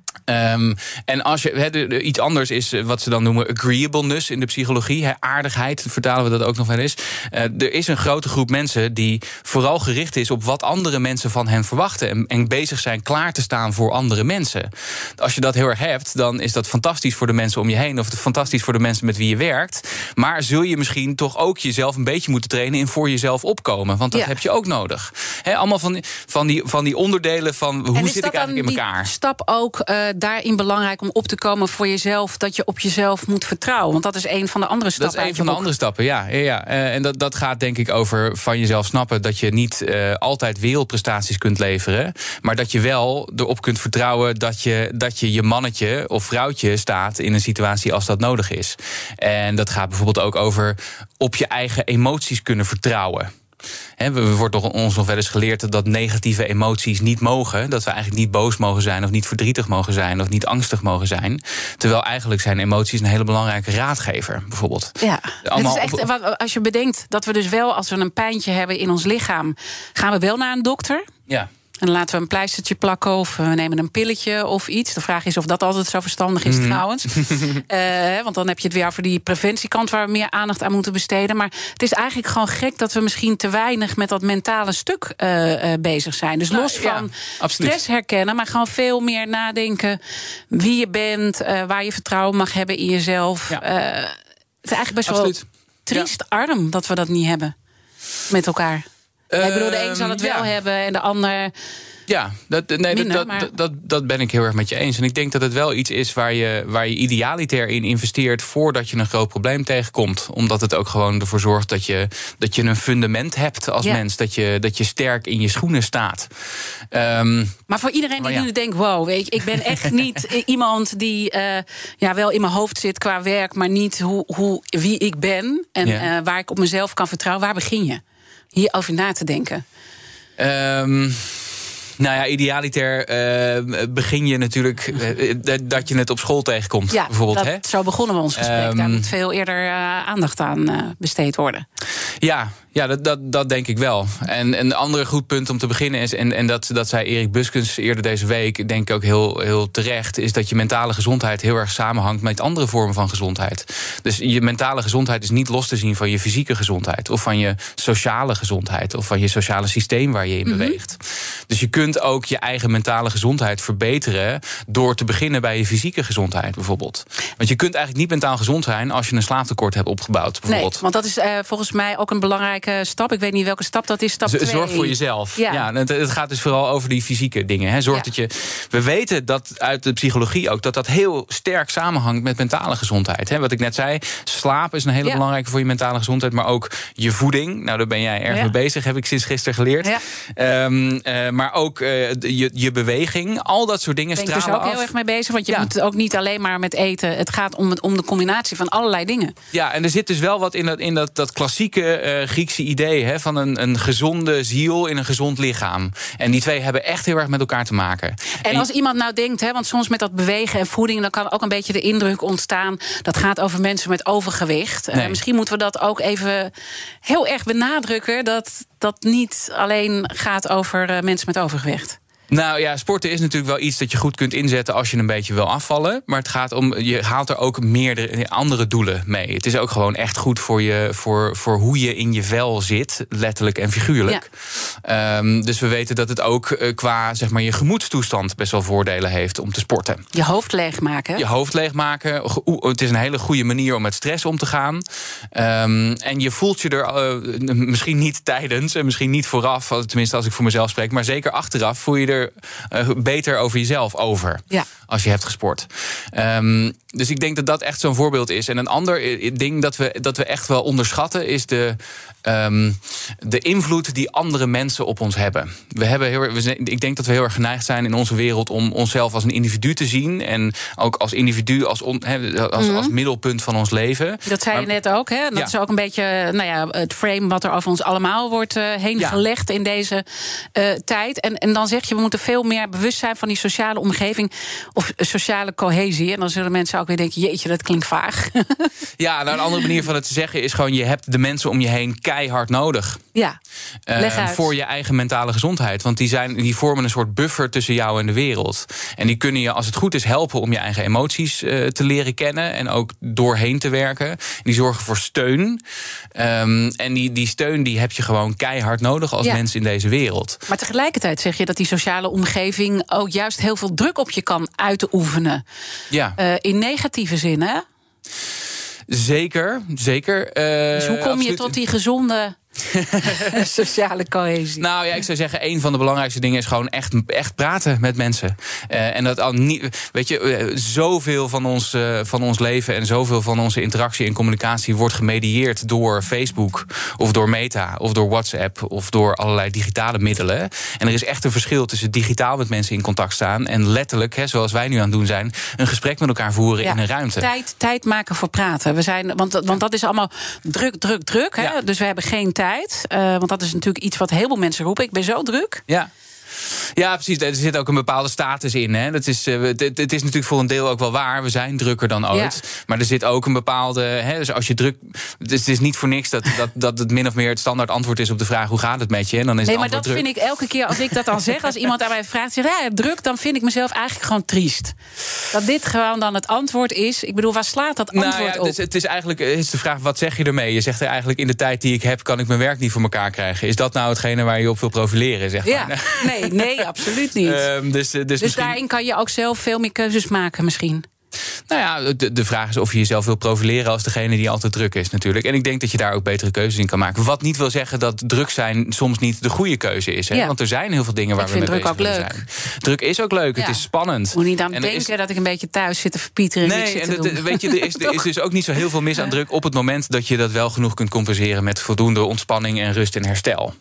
Um, en als je he, de, de, iets anders is wat ze dan noemen agreeableness in de psychologie, he, aardigheid, vertalen we dat ook nog wel eens. Uh, er is een grote groep mensen die vooral gericht is op wat andere mensen van hen verwachten en, en bezig zijn klaar te staan voor andere mensen. Als je dat heel erg hebt, dan is dat fantastisch voor de mensen om je heen of fantastisch voor de mensen met wie je werkt. Maar zul je misschien toch ook jezelf een beetje moeten trainen in voor jezelf opkomen, want dat ja. heb je ook nodig. He, allemaal van, van, die, van die onderdelen van hoe zit ik eigenlijk in elkaar. Die stap ook uh, daarin belangrijk om op te komen voor jezelf, dat je op jezelf moet vertrouwen? Want dat is een van de andere stappen. Dat is een van de andere stappen, ja. ja, ja. Uh, en dat, dat gaat denk ik over van jezelf snappen dat je niet uh, altijd wereldprestaties kunt leveren, maar dat je wel erop kunt vertrouwen dat je dat je, je mannetje of vrouwtje staat in een situatie als dat nodig is. En dat gaat bijvoorbeeld ook over op je eigen emoties kunnen vertrouwen. He, we wordt ons nog wel eens geleerd dat negatieve emoties niet mogen. Dat we eigenlijk niet boos mogen zijn of niet verdrietig mogen zijn of niet angstig mogen zijn. Terwijl eigenlijk zijn emoties een hele belangrijke raadgever, bijvoorbeeld. Ja, het is echt, als je bedenkt dat we dus wel, als we een pijntje hebben in ons lichaam, gaan we wel naar een dokter. Ja. En dan laten we een pleistertje plakken of we nemen een pilletje of iets. De vraag is of dat altijd zo verstandig is, mm. trouwens. uh, want dan heb je het weer over die preventiekant waar we meer aandacht aan moeten besteden. Maar het is eigenlijk gewoon gek dat we misschien te weinig met dat mentale stuk uh, uh, bezig zijn. Dus los nou, van ja, stress herkennen, maar gewoon veel meer nadenken wie je bent, uh, waar je vertrouwen mag hebben in jezelf. Ja. Uh, het is eigenlijk best absoluut. wel triest ja. arm dat we dat niet hebben met elkaar. Uh, ik bedoel, de een zal het wel ja. hebben en de ander Ja, dat, nee, Minder, dat, maar... dat, dat, dat ben ik heel erg met je eens. En ik denk dat het wel iets is waar je, waar je idealiter in investeert voordat je een groot probleem tegenkomt. Omdat het ook gewoon ervoor zorgt dat je, dat je een fundament hebt als ja. mens. Dat je, dat je sterk in je schoenen staat. Um, maar voor iedereen die ja. nu denkt, wow, weet je, ik ben echt niet iemand die uh, ja, wel in mijn hoofd zit qua werk, maar niet hoe, hoe, wie ik ben en ja. uh, waar ik op mezelf kan vertrouwen. Waar begin je hierover na te denken? Um, nou ja, idealiter uh, begin je natuurlijk uh, dat je het op school tegenkomt. Ja, bijvoorbeeld, dat, hè? Zo begonnen we ons gesprek. Um, Daar moet veel eerder uh, aandacht aan uh, besteed worden. Ja, ja dat, dat, dat denk ik wel. En een ander goed punt om te beginnen is, en, en dat, dat zei Erik Buskens eerder deze week, denk ik ook heel, heel terecht, is dat je mentale gezondheid heel erg samenhangt met andere vormen van gezondheid. Dus je mentale gezondheid is niet los te zien van je fysieke gezondheid, of van je sociale gezondheid, of van je sociale systeem waar je in mm-hmm. beweegt. Dus je kunt ook je eigen mentale gezondheid verbeteren door te beginnen bij je fysieke gezondheid bijvoorbeeld. Want je kunt eigenlijk niet mentaal gezond zijn als je een slaaptekort hebt opgebouwd bijvoorbeeld. Nee, want dat is uh, volgens mij ook een belangrijke stap. Ik weet niet welke stap dat is, stap twee. Zorg voor jezelf. Ja. Ja, het, het gaat dus vooral over die fysieke dingen. Hè. Zorg ja. dat je. We weten dat uit de psychologie ook dat dat heel sterk samenhangt met mentale gezondheid. Hè. Wat ik net zei, slaap is een hele ja. belangrijke voor je mentale gezondheid, maar ook je voeding. Nou, daar ben jij erg ja. mee bezig, heb ik sinds gisteren geleerd. Ja. Um, uh, maar ook uh, je, je beweging, al dat soort dingen stralen af. Ben ik dus ook af. heel erg mee bezig, want je ja. moet het ook niet alleen maar met eten. Het gaat om, het, om de combinatie van allerlei dingen. Ja, en er zit dus wel wat in dat, in dat, dat klassieke uh, Griekse idee, hè, van een, een gezonde ziel in een gezond lichaam. En die twee hebben echt heel erg met elkaar te maken. En, en als iemand nou denkt, hè, want soms met dat bewegen en voeding, dan kan ook een beetje de indruk ontstaan, dat gaat over mensen met overgewicht. Nee. Uh, misschien moeten we dat ook even heel erg benadrukken, dat dat niet alleen gaat over uh, mensen met overgewicht. Nou ja, sporten is natuurlijk wel iets dat je goed kunt inzetten als je een beetje wil afvallen. Maar het gaat om, je haalt er ook meerdere andere doelen mee. Het is ook gewoon echt goed voor, je, voor, voor hoe je in je vel zit, letterlijk en figuurlijk. Ja. Um, dus we weten dat het ook uh, qua zeg maar, je gemoedstoestand best wel voordelen heeft om te sporten. Je hoofd leegmaken. Je hoofd leegmaken. Het is een hele goede manier om met stress om te gaan. Um, en je voelt je er uh, misschien niet tijdens en misschien niet vooraf, tenminste als ik voor mezelf spreek, maar zeker achteraf voel je er Uh, beter over jezelf over. Ja. Als je hebt gesport. Um, dus ik denk dat dat echt zo'n voorbeeld is. En een ander ding dat we, dat we echt wel onderschatten is de, um, de invloed die andere mensen op ons hebben. We hebben heel, we zijn, ik denk dat we heel erg geneigd zijn in onze wereld om onszelf als een individu te zien. En ook als individu als, on, he, als, mm-hmm. als middelpunt van ons leven. Dat zei maar, je net ook, hè? Dat ja. is ook een beetje nou ja, het frame wat er over ons allemaal wordt uh, heen ja. gelegd in deze uh, tijd. En, en dan zeg je, we moeten veel meer bewust zijn van die sociale omgeving of sociale cohesie. En dan zullen mensen ook weer denken, jeetje, dat klinkt vaag. Ja, nou, een andere manier van het te zeggen is gewoon, je hebt de mensen om je heen keihard nodig. Ja, leg uit. Uh, voor je eigen mentale gezondheid. Want die, zijn, die vormen een soort buffer tussen jou en de wereld. En die kunnen je, als het goed is, helpen om je eigen emoties uh, te leren kennen en ook doorheen te werken. Die zorgen voor steun. Um, en die, die steun die heb je gewoon keihard nodig als ja. mens in deze wereld. Maar tegelijkertijd zeg je dat die sociale omgeving ook juist heel veel druk op je kan uitoefenen. Ja. Uh, in negatieve zin, hè? Zeker, zeker. Uh, dus hoe kom absoluut. je tot die gezonde sociale cohesie? Nou ja, ik zou zeggen, een van de belangrijkste dingen is gewoon echt, echt praten met mensen. Uh, en dat al niet, weet je, uh, zoveel van ons, uh, van ons leven en zoveel van onze interactie en communicatie wordt gemedieerd door Facebook of door Meta of door WhatsApp of door allerlei digitale middelen. En er is echt een verschil tussen digitaal met mensen in contact staan en letterlijk, hè, zoals wij nu aan het doen zijn, een gesprek met elkaar voeren ja, in een ruimte. Tijd, tijd maken voor praten. We zijn, want, want dat is allemaal druk, druk, druk. Hè? Ja. Dus we hebben geen tijd. Uh, want dat is natuurlijk iets wat heel veel mensen roepen. Ik ben zo druk. Ja. Ja, precies. Er zit ook een bepaalde status in. Hè. Dat is, uh, het, het is natuurlijk voor een deel ook wel waar. We zijn drukker dan ooit. Ja. Maar er zit ook een bepaalde... Hè, dus als je druk... Het is, het is niet voor niks dat, dat, dat het min of meer het standaard antwoord is op de vraag... hoe gaat het met je? En dan is nee, het maar dat druk. vind ik elke keer als ik dat dan zeg... als iemand aan mij vraagt, zeg, ja, druk... dan vind ik mezelf eigenlijk gewoon triest. Dat dit gewoon dan het antwoord is. Ik bedoel, waar slaat dat antwoord nou ja, op? Het is, het is eigenlijk het is de vraag, wat zeg je ermee? Je zegt er eigenlijk, in de tijd die ik heb... kan ik mijn werk niet voor elkaar krijgen. Is dat nou hetgene waar je op wil profileren? Zeg maar? Ja, nee, nee, absoluut niet. Um, dus, dus, dus misschien... daarin kan je ook zelf veel meer keuzes maken misschien. Nou ja, de, de vraag is of je jezelf wil profileren als degene die altijd druk is natuurlijk. En ik denk dat je daar ook betere keuzes in kan maken. Wat niet wil zeggen dat druk zijn soms niet de goede keuze is. Hè? Ja. Want er zijn heel veel dingen waar ik we mee bezig zijn. Druk ook leuk. Druk is ook leuk, ja. Het is spannend. Moet niet aan denken is... dat ik een beetje thuis zit te verpieteren. Nee, en de, de, weet je, er is, er is dus ook niet zo heel veel mis aan druk op het moment dat je dat wel genoeg kunt compenseren met voldoende ontspanning en rust en herstel.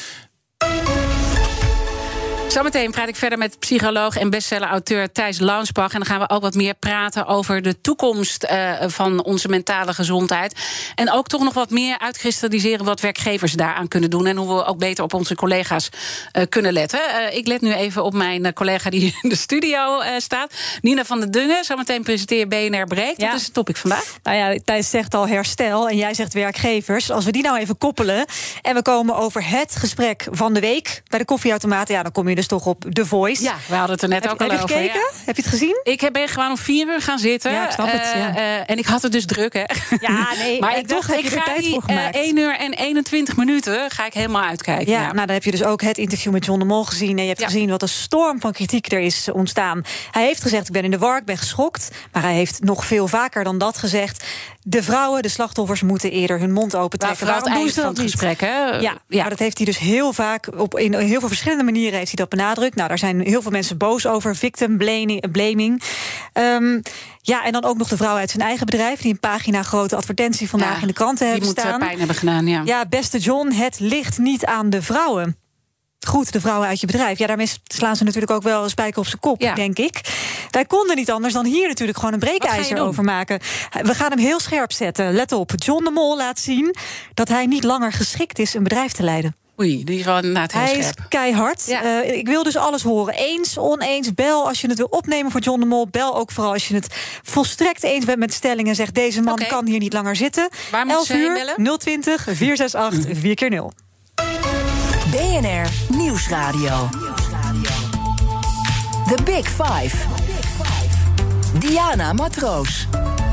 Zometeen praat ik verder met psycholoog en bestseller-auteur Thijs Launsbach. En dan gaan we ook wat meer praten over de toekomst uh, van onze mentale gezondheid. En ook toch nog wat meer uitkristalliseren wat werkgevers daaraan kunnen doen. En hoe we ook beter op onze collega's uh, kunnen letten. Uh, ik let nu even op mijn uh, collega die in de studio uh, staat. Nina van der Dungen. Zometeen presenteer je B N R Breekt. Ja. Wat is het topic vandaag? Nou ja, Thijs zegt al herstel en jij zegt werkgevers. Als we die nou even koppelen en we komen over het gesprek van de week bij de koffieautomaten, ja, dan kom je dus toch op The Voice. Ja, we hadden het er net heb, ook al heb over. Heb je gekeken? Ja. Heb je het gezien? Ik ben gewoon om vier uur gaan zitten. Ja, ik snap het. Ja. Uh, uh, en ik had het dus druk, hè. Ja, nee. maar ik dacht, ik ga die uh, één uur en eenentwintig minuten ga ik helemaal uitkijken. Ja, ja, nou dan heb je dus ook het interview met John de Mol gezien. En je hebt ja. gezien wat een storm van kritiek er is ontstaan. Hij heeft gezegd, ik ben in de war, ik ben geschokt. Maar hij heeft nog veel vaker dan dat gezegd. De vrouwen, de slachtoffers, moeten eerder hun mond opentrekken. Nou, Waarom doen ze dat niet? Gesprek, hè? Ja, ja, maar dat heeft hij dus heel vaak, op, in heel veel verschillende manieren heeft hij dat benadrukt. Nou, daar zijn heel veel mensen boos over. Victim blaming. Um, ja, en dan ook nog de vrouw uit zijn eigen bedrijf, die een pagina grote advertentie vandaag ja, in de kranten hebben staan. Die moet pijn hebben gedaan, ja. Ja, beste John, het ligt niet aan de vrouwen. Goed, de vrouwen uit je bedrijf. Ja, daarmee slaan ze natuurlijk ook wel een spijker op zijn kop, ja. denk ik. Wij konden niet anders dan hier natuurlijk gewoon een breekijzer over maken. We gaan hem heel scherp zetten. Let op, John de Mol laat zien dat hij niet langer geschikt is een bedrijf te leiden. Oei, die is wel inderdaad heel Hij scherp. is keihard. Ja. Uh, ik wil dus alles horen. Eens, oneens, bel als je het wil opnemen voor John de Mol. Bel ook vooral als je het volstrekt eens bent met de stelling en zegt deze man okay. kan hier niet langer zitten. Waar moet ze heen bellen? nul twintig, vier zes acht, vier keer nul. B N R Nieuwsradio. The Big Five. Diana Matroos.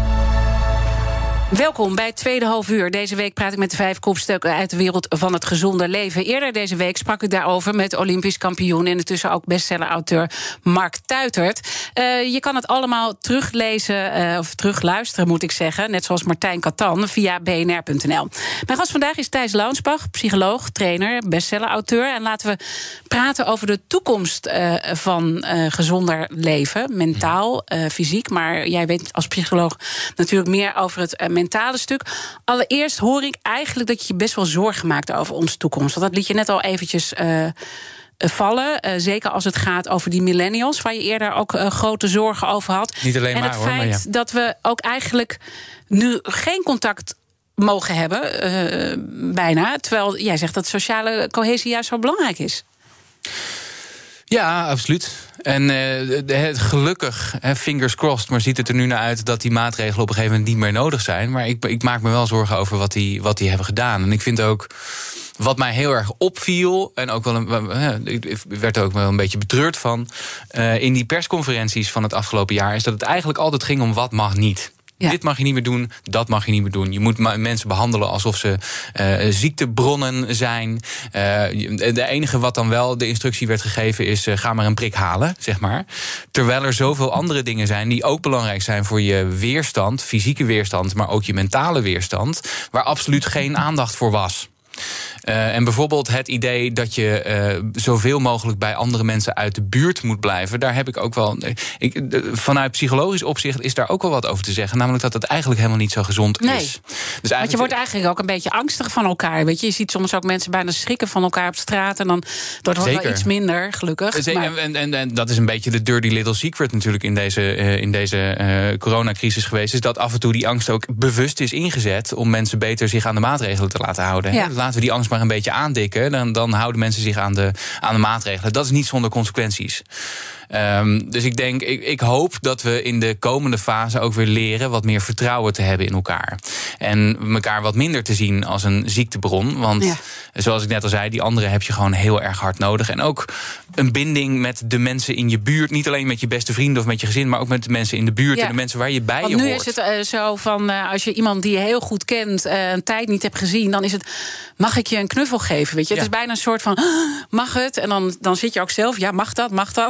Welkom bij het tweede half uur. Deze week praat ik met de vijf kopstukken uit de wereld van het gezonde leven. Eerder deze week sprak ik daarover met Olympisch kampioen en intussen ook bestseller-auteur Mark Tuitert. Uh, je kan het allemaal teruglezen, uh, of terugluisteren moet ik zeggen, net zoals Martijn Katan, via b n r punt n l. Mijn gast vandaag is Thijs Launsbach, psycholoog, trainer, bestseller-auteur. En laten we praten over de toekomst uh, van uh, gezonder leven, mentaal, uh, fysiek. Maar jij weet als psycholoog natuurlijk meer over het uh, mentale stuk. Allereerst hoor ik eigenlijk dat je je best wel zorgen maakt over onze toekomst. Want dat liet je net al eventjes uh, vallen. Uh, zeker als het gaat over die millennials, waar je eerder ook uh, grote zorgen over had. Niet alleen en maar, het hoor, feit maar ja. dat we ook eigenlijk nu geen contact mogen hebben, uh, bijna. Terwijl jij zegt dat sociale cohesie juist zo belangrijk is. Ja, absoluut. En uh, het, gelukkig, he, fingers crossed, maar ziet het er nu naar uit dat die maatregelen op een gegeven moment niet meer nodig zijn. Maar ik, ik maak me wel zorgen over wat die, wat die hebben gedaan. En ik vind ook, wat mij heel erg opviel, en ook wel een, ik werd er ook wel een beetje betreurd van, uh, in die persconferenties van het afgelopen jaar, is dat het eigenlijk altijd ging om wat mag niet. Ja. Dit mag je niet meer doen, dat mag je niet meer doen. Je moet mensen behandelen alsof ze uh, ziektebronnen zijn. Uh, de enige wat dan wel de instructie werd gegeven is, uh, ga maar een prik halen, zeg maar. Terwijl er zoveel andere dingen zijn die ook belangrijk zijn voor je weerstand, fysieke weerstand, maar ook je mentale weerstand, waar absoluut geen aandacht voor was. Uh, en bijvoorbeeld het idee dat je uh, zoveel mogelijk bij andere mensen uit de buurt moet blijven, daar heb ik ook wel. Ik, vanuit psychologisch opzicht is daar ook wel wat over te zeggen. Namelijk dat het eigenlijk helemaal niet zo gezond nee. is. Dus eigenlijk, want je wordt eigenlijk ook een beetje angstig van elkaar. Weet je, je ziet soms ook mensen bijna schrikken van elkaar op straat. En dan wordt het wel iets minder, gelukkig. Zeker, maar... en, en, en dat is een beetje de dirty little secret natuurlijk in deze, uh, in deze uh, coronacrisis geweest. Is dat af en toe die angst ook bewust is ingezet om mensen beter zich aan de maatregelen te laten houden. Ja. Laten we die angst maar een beetje aandikken, dan, dan houden mensen zich aan de, aan de maatregelen. Dat is niet zonder consequenties. Um, dus ik denk, ik, ik hoop dat we in de komende fase ook weer leren wat meer vertrouwen te hebben in elkaar. En elkaar wat minder te zien als een ziektebron. Want ja. zoals ik net al zei, die anderen heb je gewoon heel erg hard nodig. En ook een binding met de mensen in je buurt. Niet alleen met je beste vrienden of met je gezin, maar ook met de mensen in de buurt ja. en de mensen waar je bij want je nu hoort. Nu is het uh, zo van, uh, als je iemand die je heel goed kent, uh, een tijd niet hebt gezien, dan is het, mag ik je een knuffel geven? Weet je? Ja. Het is bijna een soort van, mag het? En dan, dan zit je ook zelf, ja, mag dat, mag dat? Ja.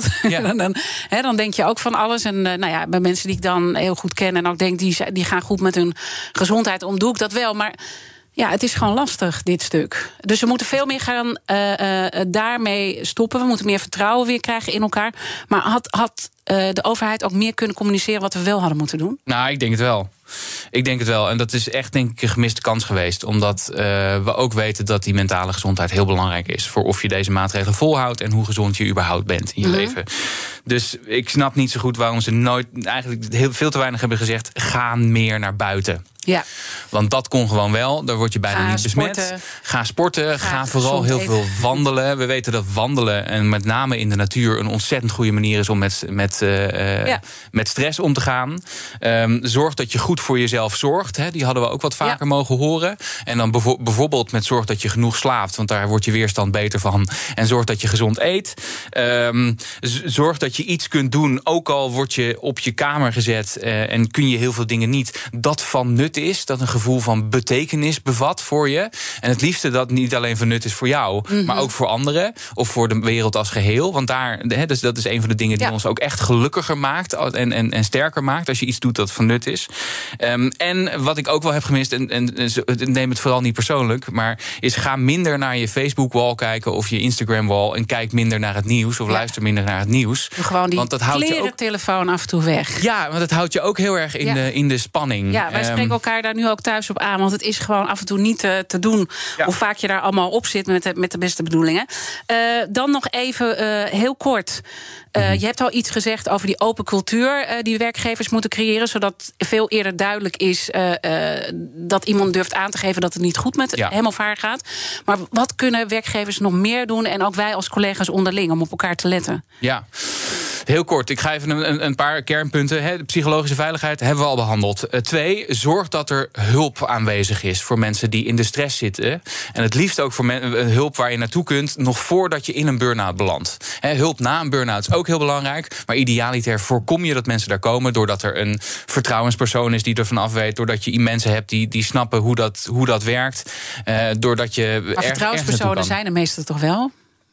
dan, dan, hè, dan denk je ook van alles. En uh, nou ja, bij mensen die ik dan heel goed ken en ook denk, die, die gaan goed met hun gezondheid om, doe ik dat wel. Maar ja, het is gewoon lastig, dit stuk. Dus we moeten veel meer gaan uh, uh, daarmee stoppen. We moeten meer vertrouwen weer krijgen in elkaar. Maar had, had uh, de overheid ook meer kunnen communiceren wat we wel hadden moeten doen? Nou, ik denk het wel. Ik denk het wel. En dat is echt, denk ik, een gemiste kans geweest. Omdat uh, we ook weten dat die mentale gezondheid heel belangrijk is. Voor of je deze maatregelen volhoudt en hoe gezond je überhaupt bent in je mm-hmm. leven. Dus ik snap niet zo goed waarom ze nooit, eigenlijk heel veel te weinig hebben gezegd, ga meer naar buiten. Ja. Want dat kon gewoon wel. Daar word je bijna ga niet besmet. Sporten. Ga sporten. Ga, ga vooral heel eten. veel wandelen. We weten dat wandelen, en met name in de natuur, een ontzettend goede manier is om met, met, uh, ja. met stress om te gaan. Um, zorg dat je goed voor jezelf zorgt. Hè. Die hadden we ook wat vaker ja. mogen horen. En dan bevo- bijvoorbeeld met zorg dat je genoeg slaapt. Want daar wordt je weerstand beter van. En zorg dat je gezond eet. Um, z- zorg dat je iets kunt doen. Ook al word je op je kamer gezet uh, en kun je heel veel dingen niet. Dat van nut is, dat een gevoel van betekenis bevat voor je. En het liefste dat niet alleen van nut is voor jou, mm-hmm. maar ook voor anderen of voor de wereld als geheel. Want daar, he, dus dat is een van de dingen die ja. ons ook echt gelukkiger maakt en, en, en sterker maakt als je iets doet dat van nut is. Um, en wat ik ook wel heb gemist, en, en neem het vooral niet persoonlijk, maar is ga minder naar je Facebook-wall kijken of je Instagram-wall en kijk minder naar het nieuws of ja. luister minder naar het nieuws. Gewoon die want dat houdt je ook telefoon af en toe weg. Ja, want dat houdt je ook heel erg in, ja. de, in de spanning. Ja, wij spreken elkaar daar nu ook thuis op aan, want het is gewoon af en toe niet te, te doen ja. hoe vaak je daar allemaal op zit met de, met de beste bedoelingen. Uh, dan nog even uh, heel kort. Uh, mm-hmm. Je hebt al iets gezegd over die open cultuur uh, die werkgevers moeten creëren, zodat veel eerder duidelijk is uh, uh, dat iemand durft aan te geven dat het niet goed met ja. hem of haar gaat. Maar wat kunnen werkgevers nog meer doen en ook wij als collega's onderling om op elkaar te letten? Ja. Heel kort, ik ga even een, een paar kernpunten. He, de psychologische veiligheid hebben we al behandeld. Uh, twee, zorg dat er hulp aanwezig is voor mensen die in de stress zitten. En het liefst ook voor men, hulp waar je naartoe kunt nog voordat je in een burn-out belandt. He, hulp na een burn-out is ook heel belangrijk. Maar idealiter voorkom je dat mensen daar komen doordat er een vertrouwenspersoon is die ervan af weet. Doordat je mensen hebt die, die snappen hoe dat, hoe dat werkt. Uh, doordat je maar erg, vertrouwenspersonen zijn er meestal toch wel?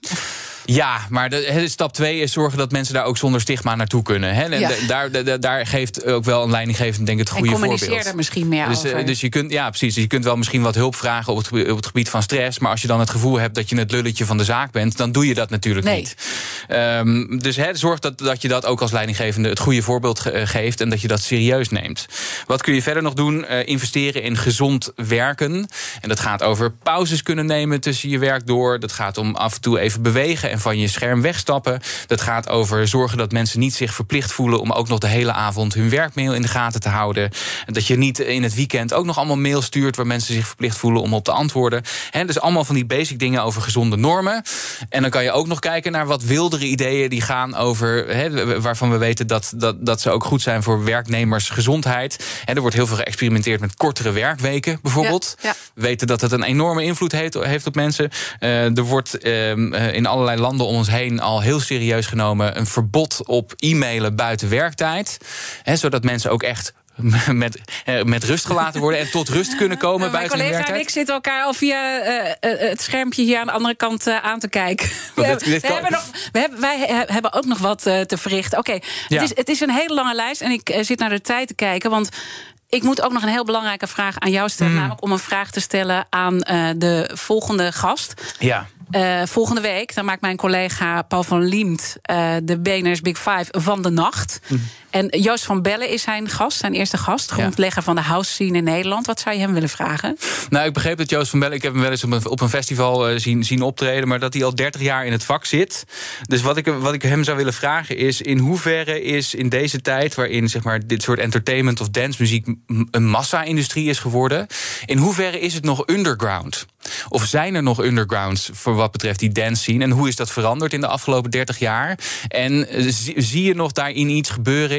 Ja, maar de, he, stap twee is zorgen dat mensen daar ook zonder stigma naartoe kunnen. He. Ja. Daar, daar, daar geeft ook wel een leidinggevend, denk ik, het goede voorbeeld. En communiceer er misschien meer dus, over. Dus je kunt, ja, precies. Dus je kunt wel misschien wat hulp vragen op het, op het gebied van stress. Maar als je dan het gevoel hebt dat je het lulletje van de zaak bent, dan doe je dat natuurlijk nee. niet. Um, dus he, zorg dat, dat je dat ook als leidinggevende het goede voorbeeld ge, geeft en dat je dat serieus neemt. Wat kun je verder nog doen? Uh, investeren in gezond werken. En dat gaat over pauzes kunnen nemen tussen je werk door. Dat gaat om af en toe even bewegen en van je scherm wegstappen. Dat gaat over zorgen dat mensen niet zich verplicht voelen om ook nog de hele avond hun werkmail in de gaten te houden. Dat je niet in het weekend ook nog allemaal mail stuurt waar mensen zich verplicht voelen om op te antwoorden. He, dus allemaal van die basic dingen over gezonde normen. En dan kan je ook nog kijken naar wat wildere ideeën die gaan over, he, waarvan we weten dat, dat, dat ze ook goed zijn voor werknemersgezondheid. He, er wordt heel veel geëxperimenteerd met kortere werkweken bijvoorbeeld. Ja, ja. We weten dat het een enorme invloed heeft, heeft op mensen. Uh, er wordt uh, in allerlei landen om ons heen al heel serieus genomen een verbod op e-mailen buiten werktijd. He, zodat mensen ook echt Met, met rust gelaten worden en tot rust kunnen komen nou, buiten hun werktijd. Mijn collega en ik zitten elkaar al via uh, het schermpje hier aan de andere kant uh, aan te kijken. We, hebben, we, hebben nog, we hebben, wij hebben ook nog wat uh, te verrichten. Oké, okay, ja. het, is, het is een hele lange lijst en ik uh, zit naar de tijd te kijken, want ik moet ook nog een heel belangrijke vraag aan jou stellen, mm. namelijk om een vraag te stellen aan uh, de volgende gast. Ja. Uh, volgende week dan maakt mijn collega Paul van Liemt uh, de B N R's Big Five van de nacht. Mm. En Joost van Bellen is zijn gast, zijn eerste gast, grondlegger ja. van de house scene in Nederland. Wat zou je hem willen vragen? Nou, ik begreep dat Joost van Bellen, ik heb hem wel eens op een, op een festival uh, zien, zien optreden, maar dat hij al dertig jaar in het vak zit. Dus wat ik, wat ik hem zou willen vragen is, in hoeverre is in deze tijd, waarin zeg maar dit soort entertainment of dancemuziek een massa-industrie is geworden, in hoeverre is het nog underground? Of zijn er nog undergrounds voor wat betreft die dance scene? En hoe is dat veranderd in de afgelopen dertig jaar? En zie, zie je nog daarin iets gebeuren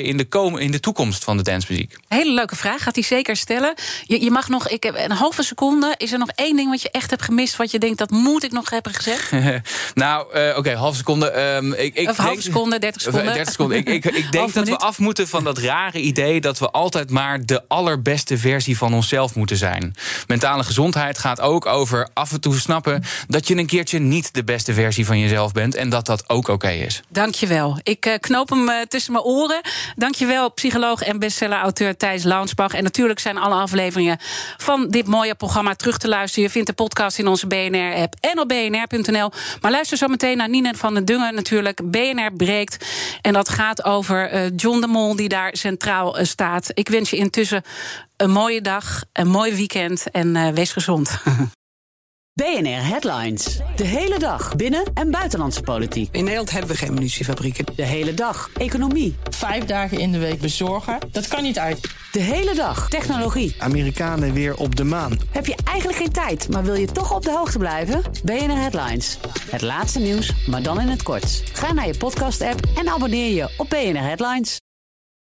in de, kom- in de toekomst van de dancemuziek? Hele leuke vraag, gaat hij zeker stellen. Je, je mag nog, ik heb een halve seconde. Is er nog één ding wat je echt hebt gemist, wat je denkt, dat moet ik nog hebben gezegd? nou, uh, oké, okay, halve seconde. Um, ik, ik of halve seconde, dertig seconden. dertig seconden. Ik, ik, ik denk dat we af moeten van dat rare idee dat we altijd maar de allerbeste versie van onszelf moeten zijn. Mentale gezondheid gaat ook over af en toe snappen dat je een keertje niet de beste versie van jezelf bent en dat dat ook oké okay is. Dankjewel. Ik uh, knoop hem uh, tussen mijn oren. Dankjewel, psycholoog en bestseller-auteur Thijs Launsbach. En natuurlijk zijn alle afleveringen van dit mooie programma terug te luisteren. Je vindt de podcast in onze B N R-app en op b n r punt n l. Maar luister zo meteen naar Nina van den Dungen natuurlijk. B N R breekt. En dat gaat over uh, John de Mol, die daar centraal uh, staat. Ik wens je intussen een mooie dag, een mooi weekend en uh, wees gezond. B N R Headlines. De hele dag binnen- en buitenlandse politiek. In Nederland hebben we geen munitiefabrieken. De hele dag economie. Vijf dagen in de week bezorgen, dat kan niet uit. De hele dag technologie. Amerikanen weer op de maan. Heb je eigenlijk geen tijd, maar wil je toch op de hoogte blijven? B N R Headlines. Het laatste nieuws, maar dan in het kort. Ga naar je podcast-app en abonneer je op B N R Headlines.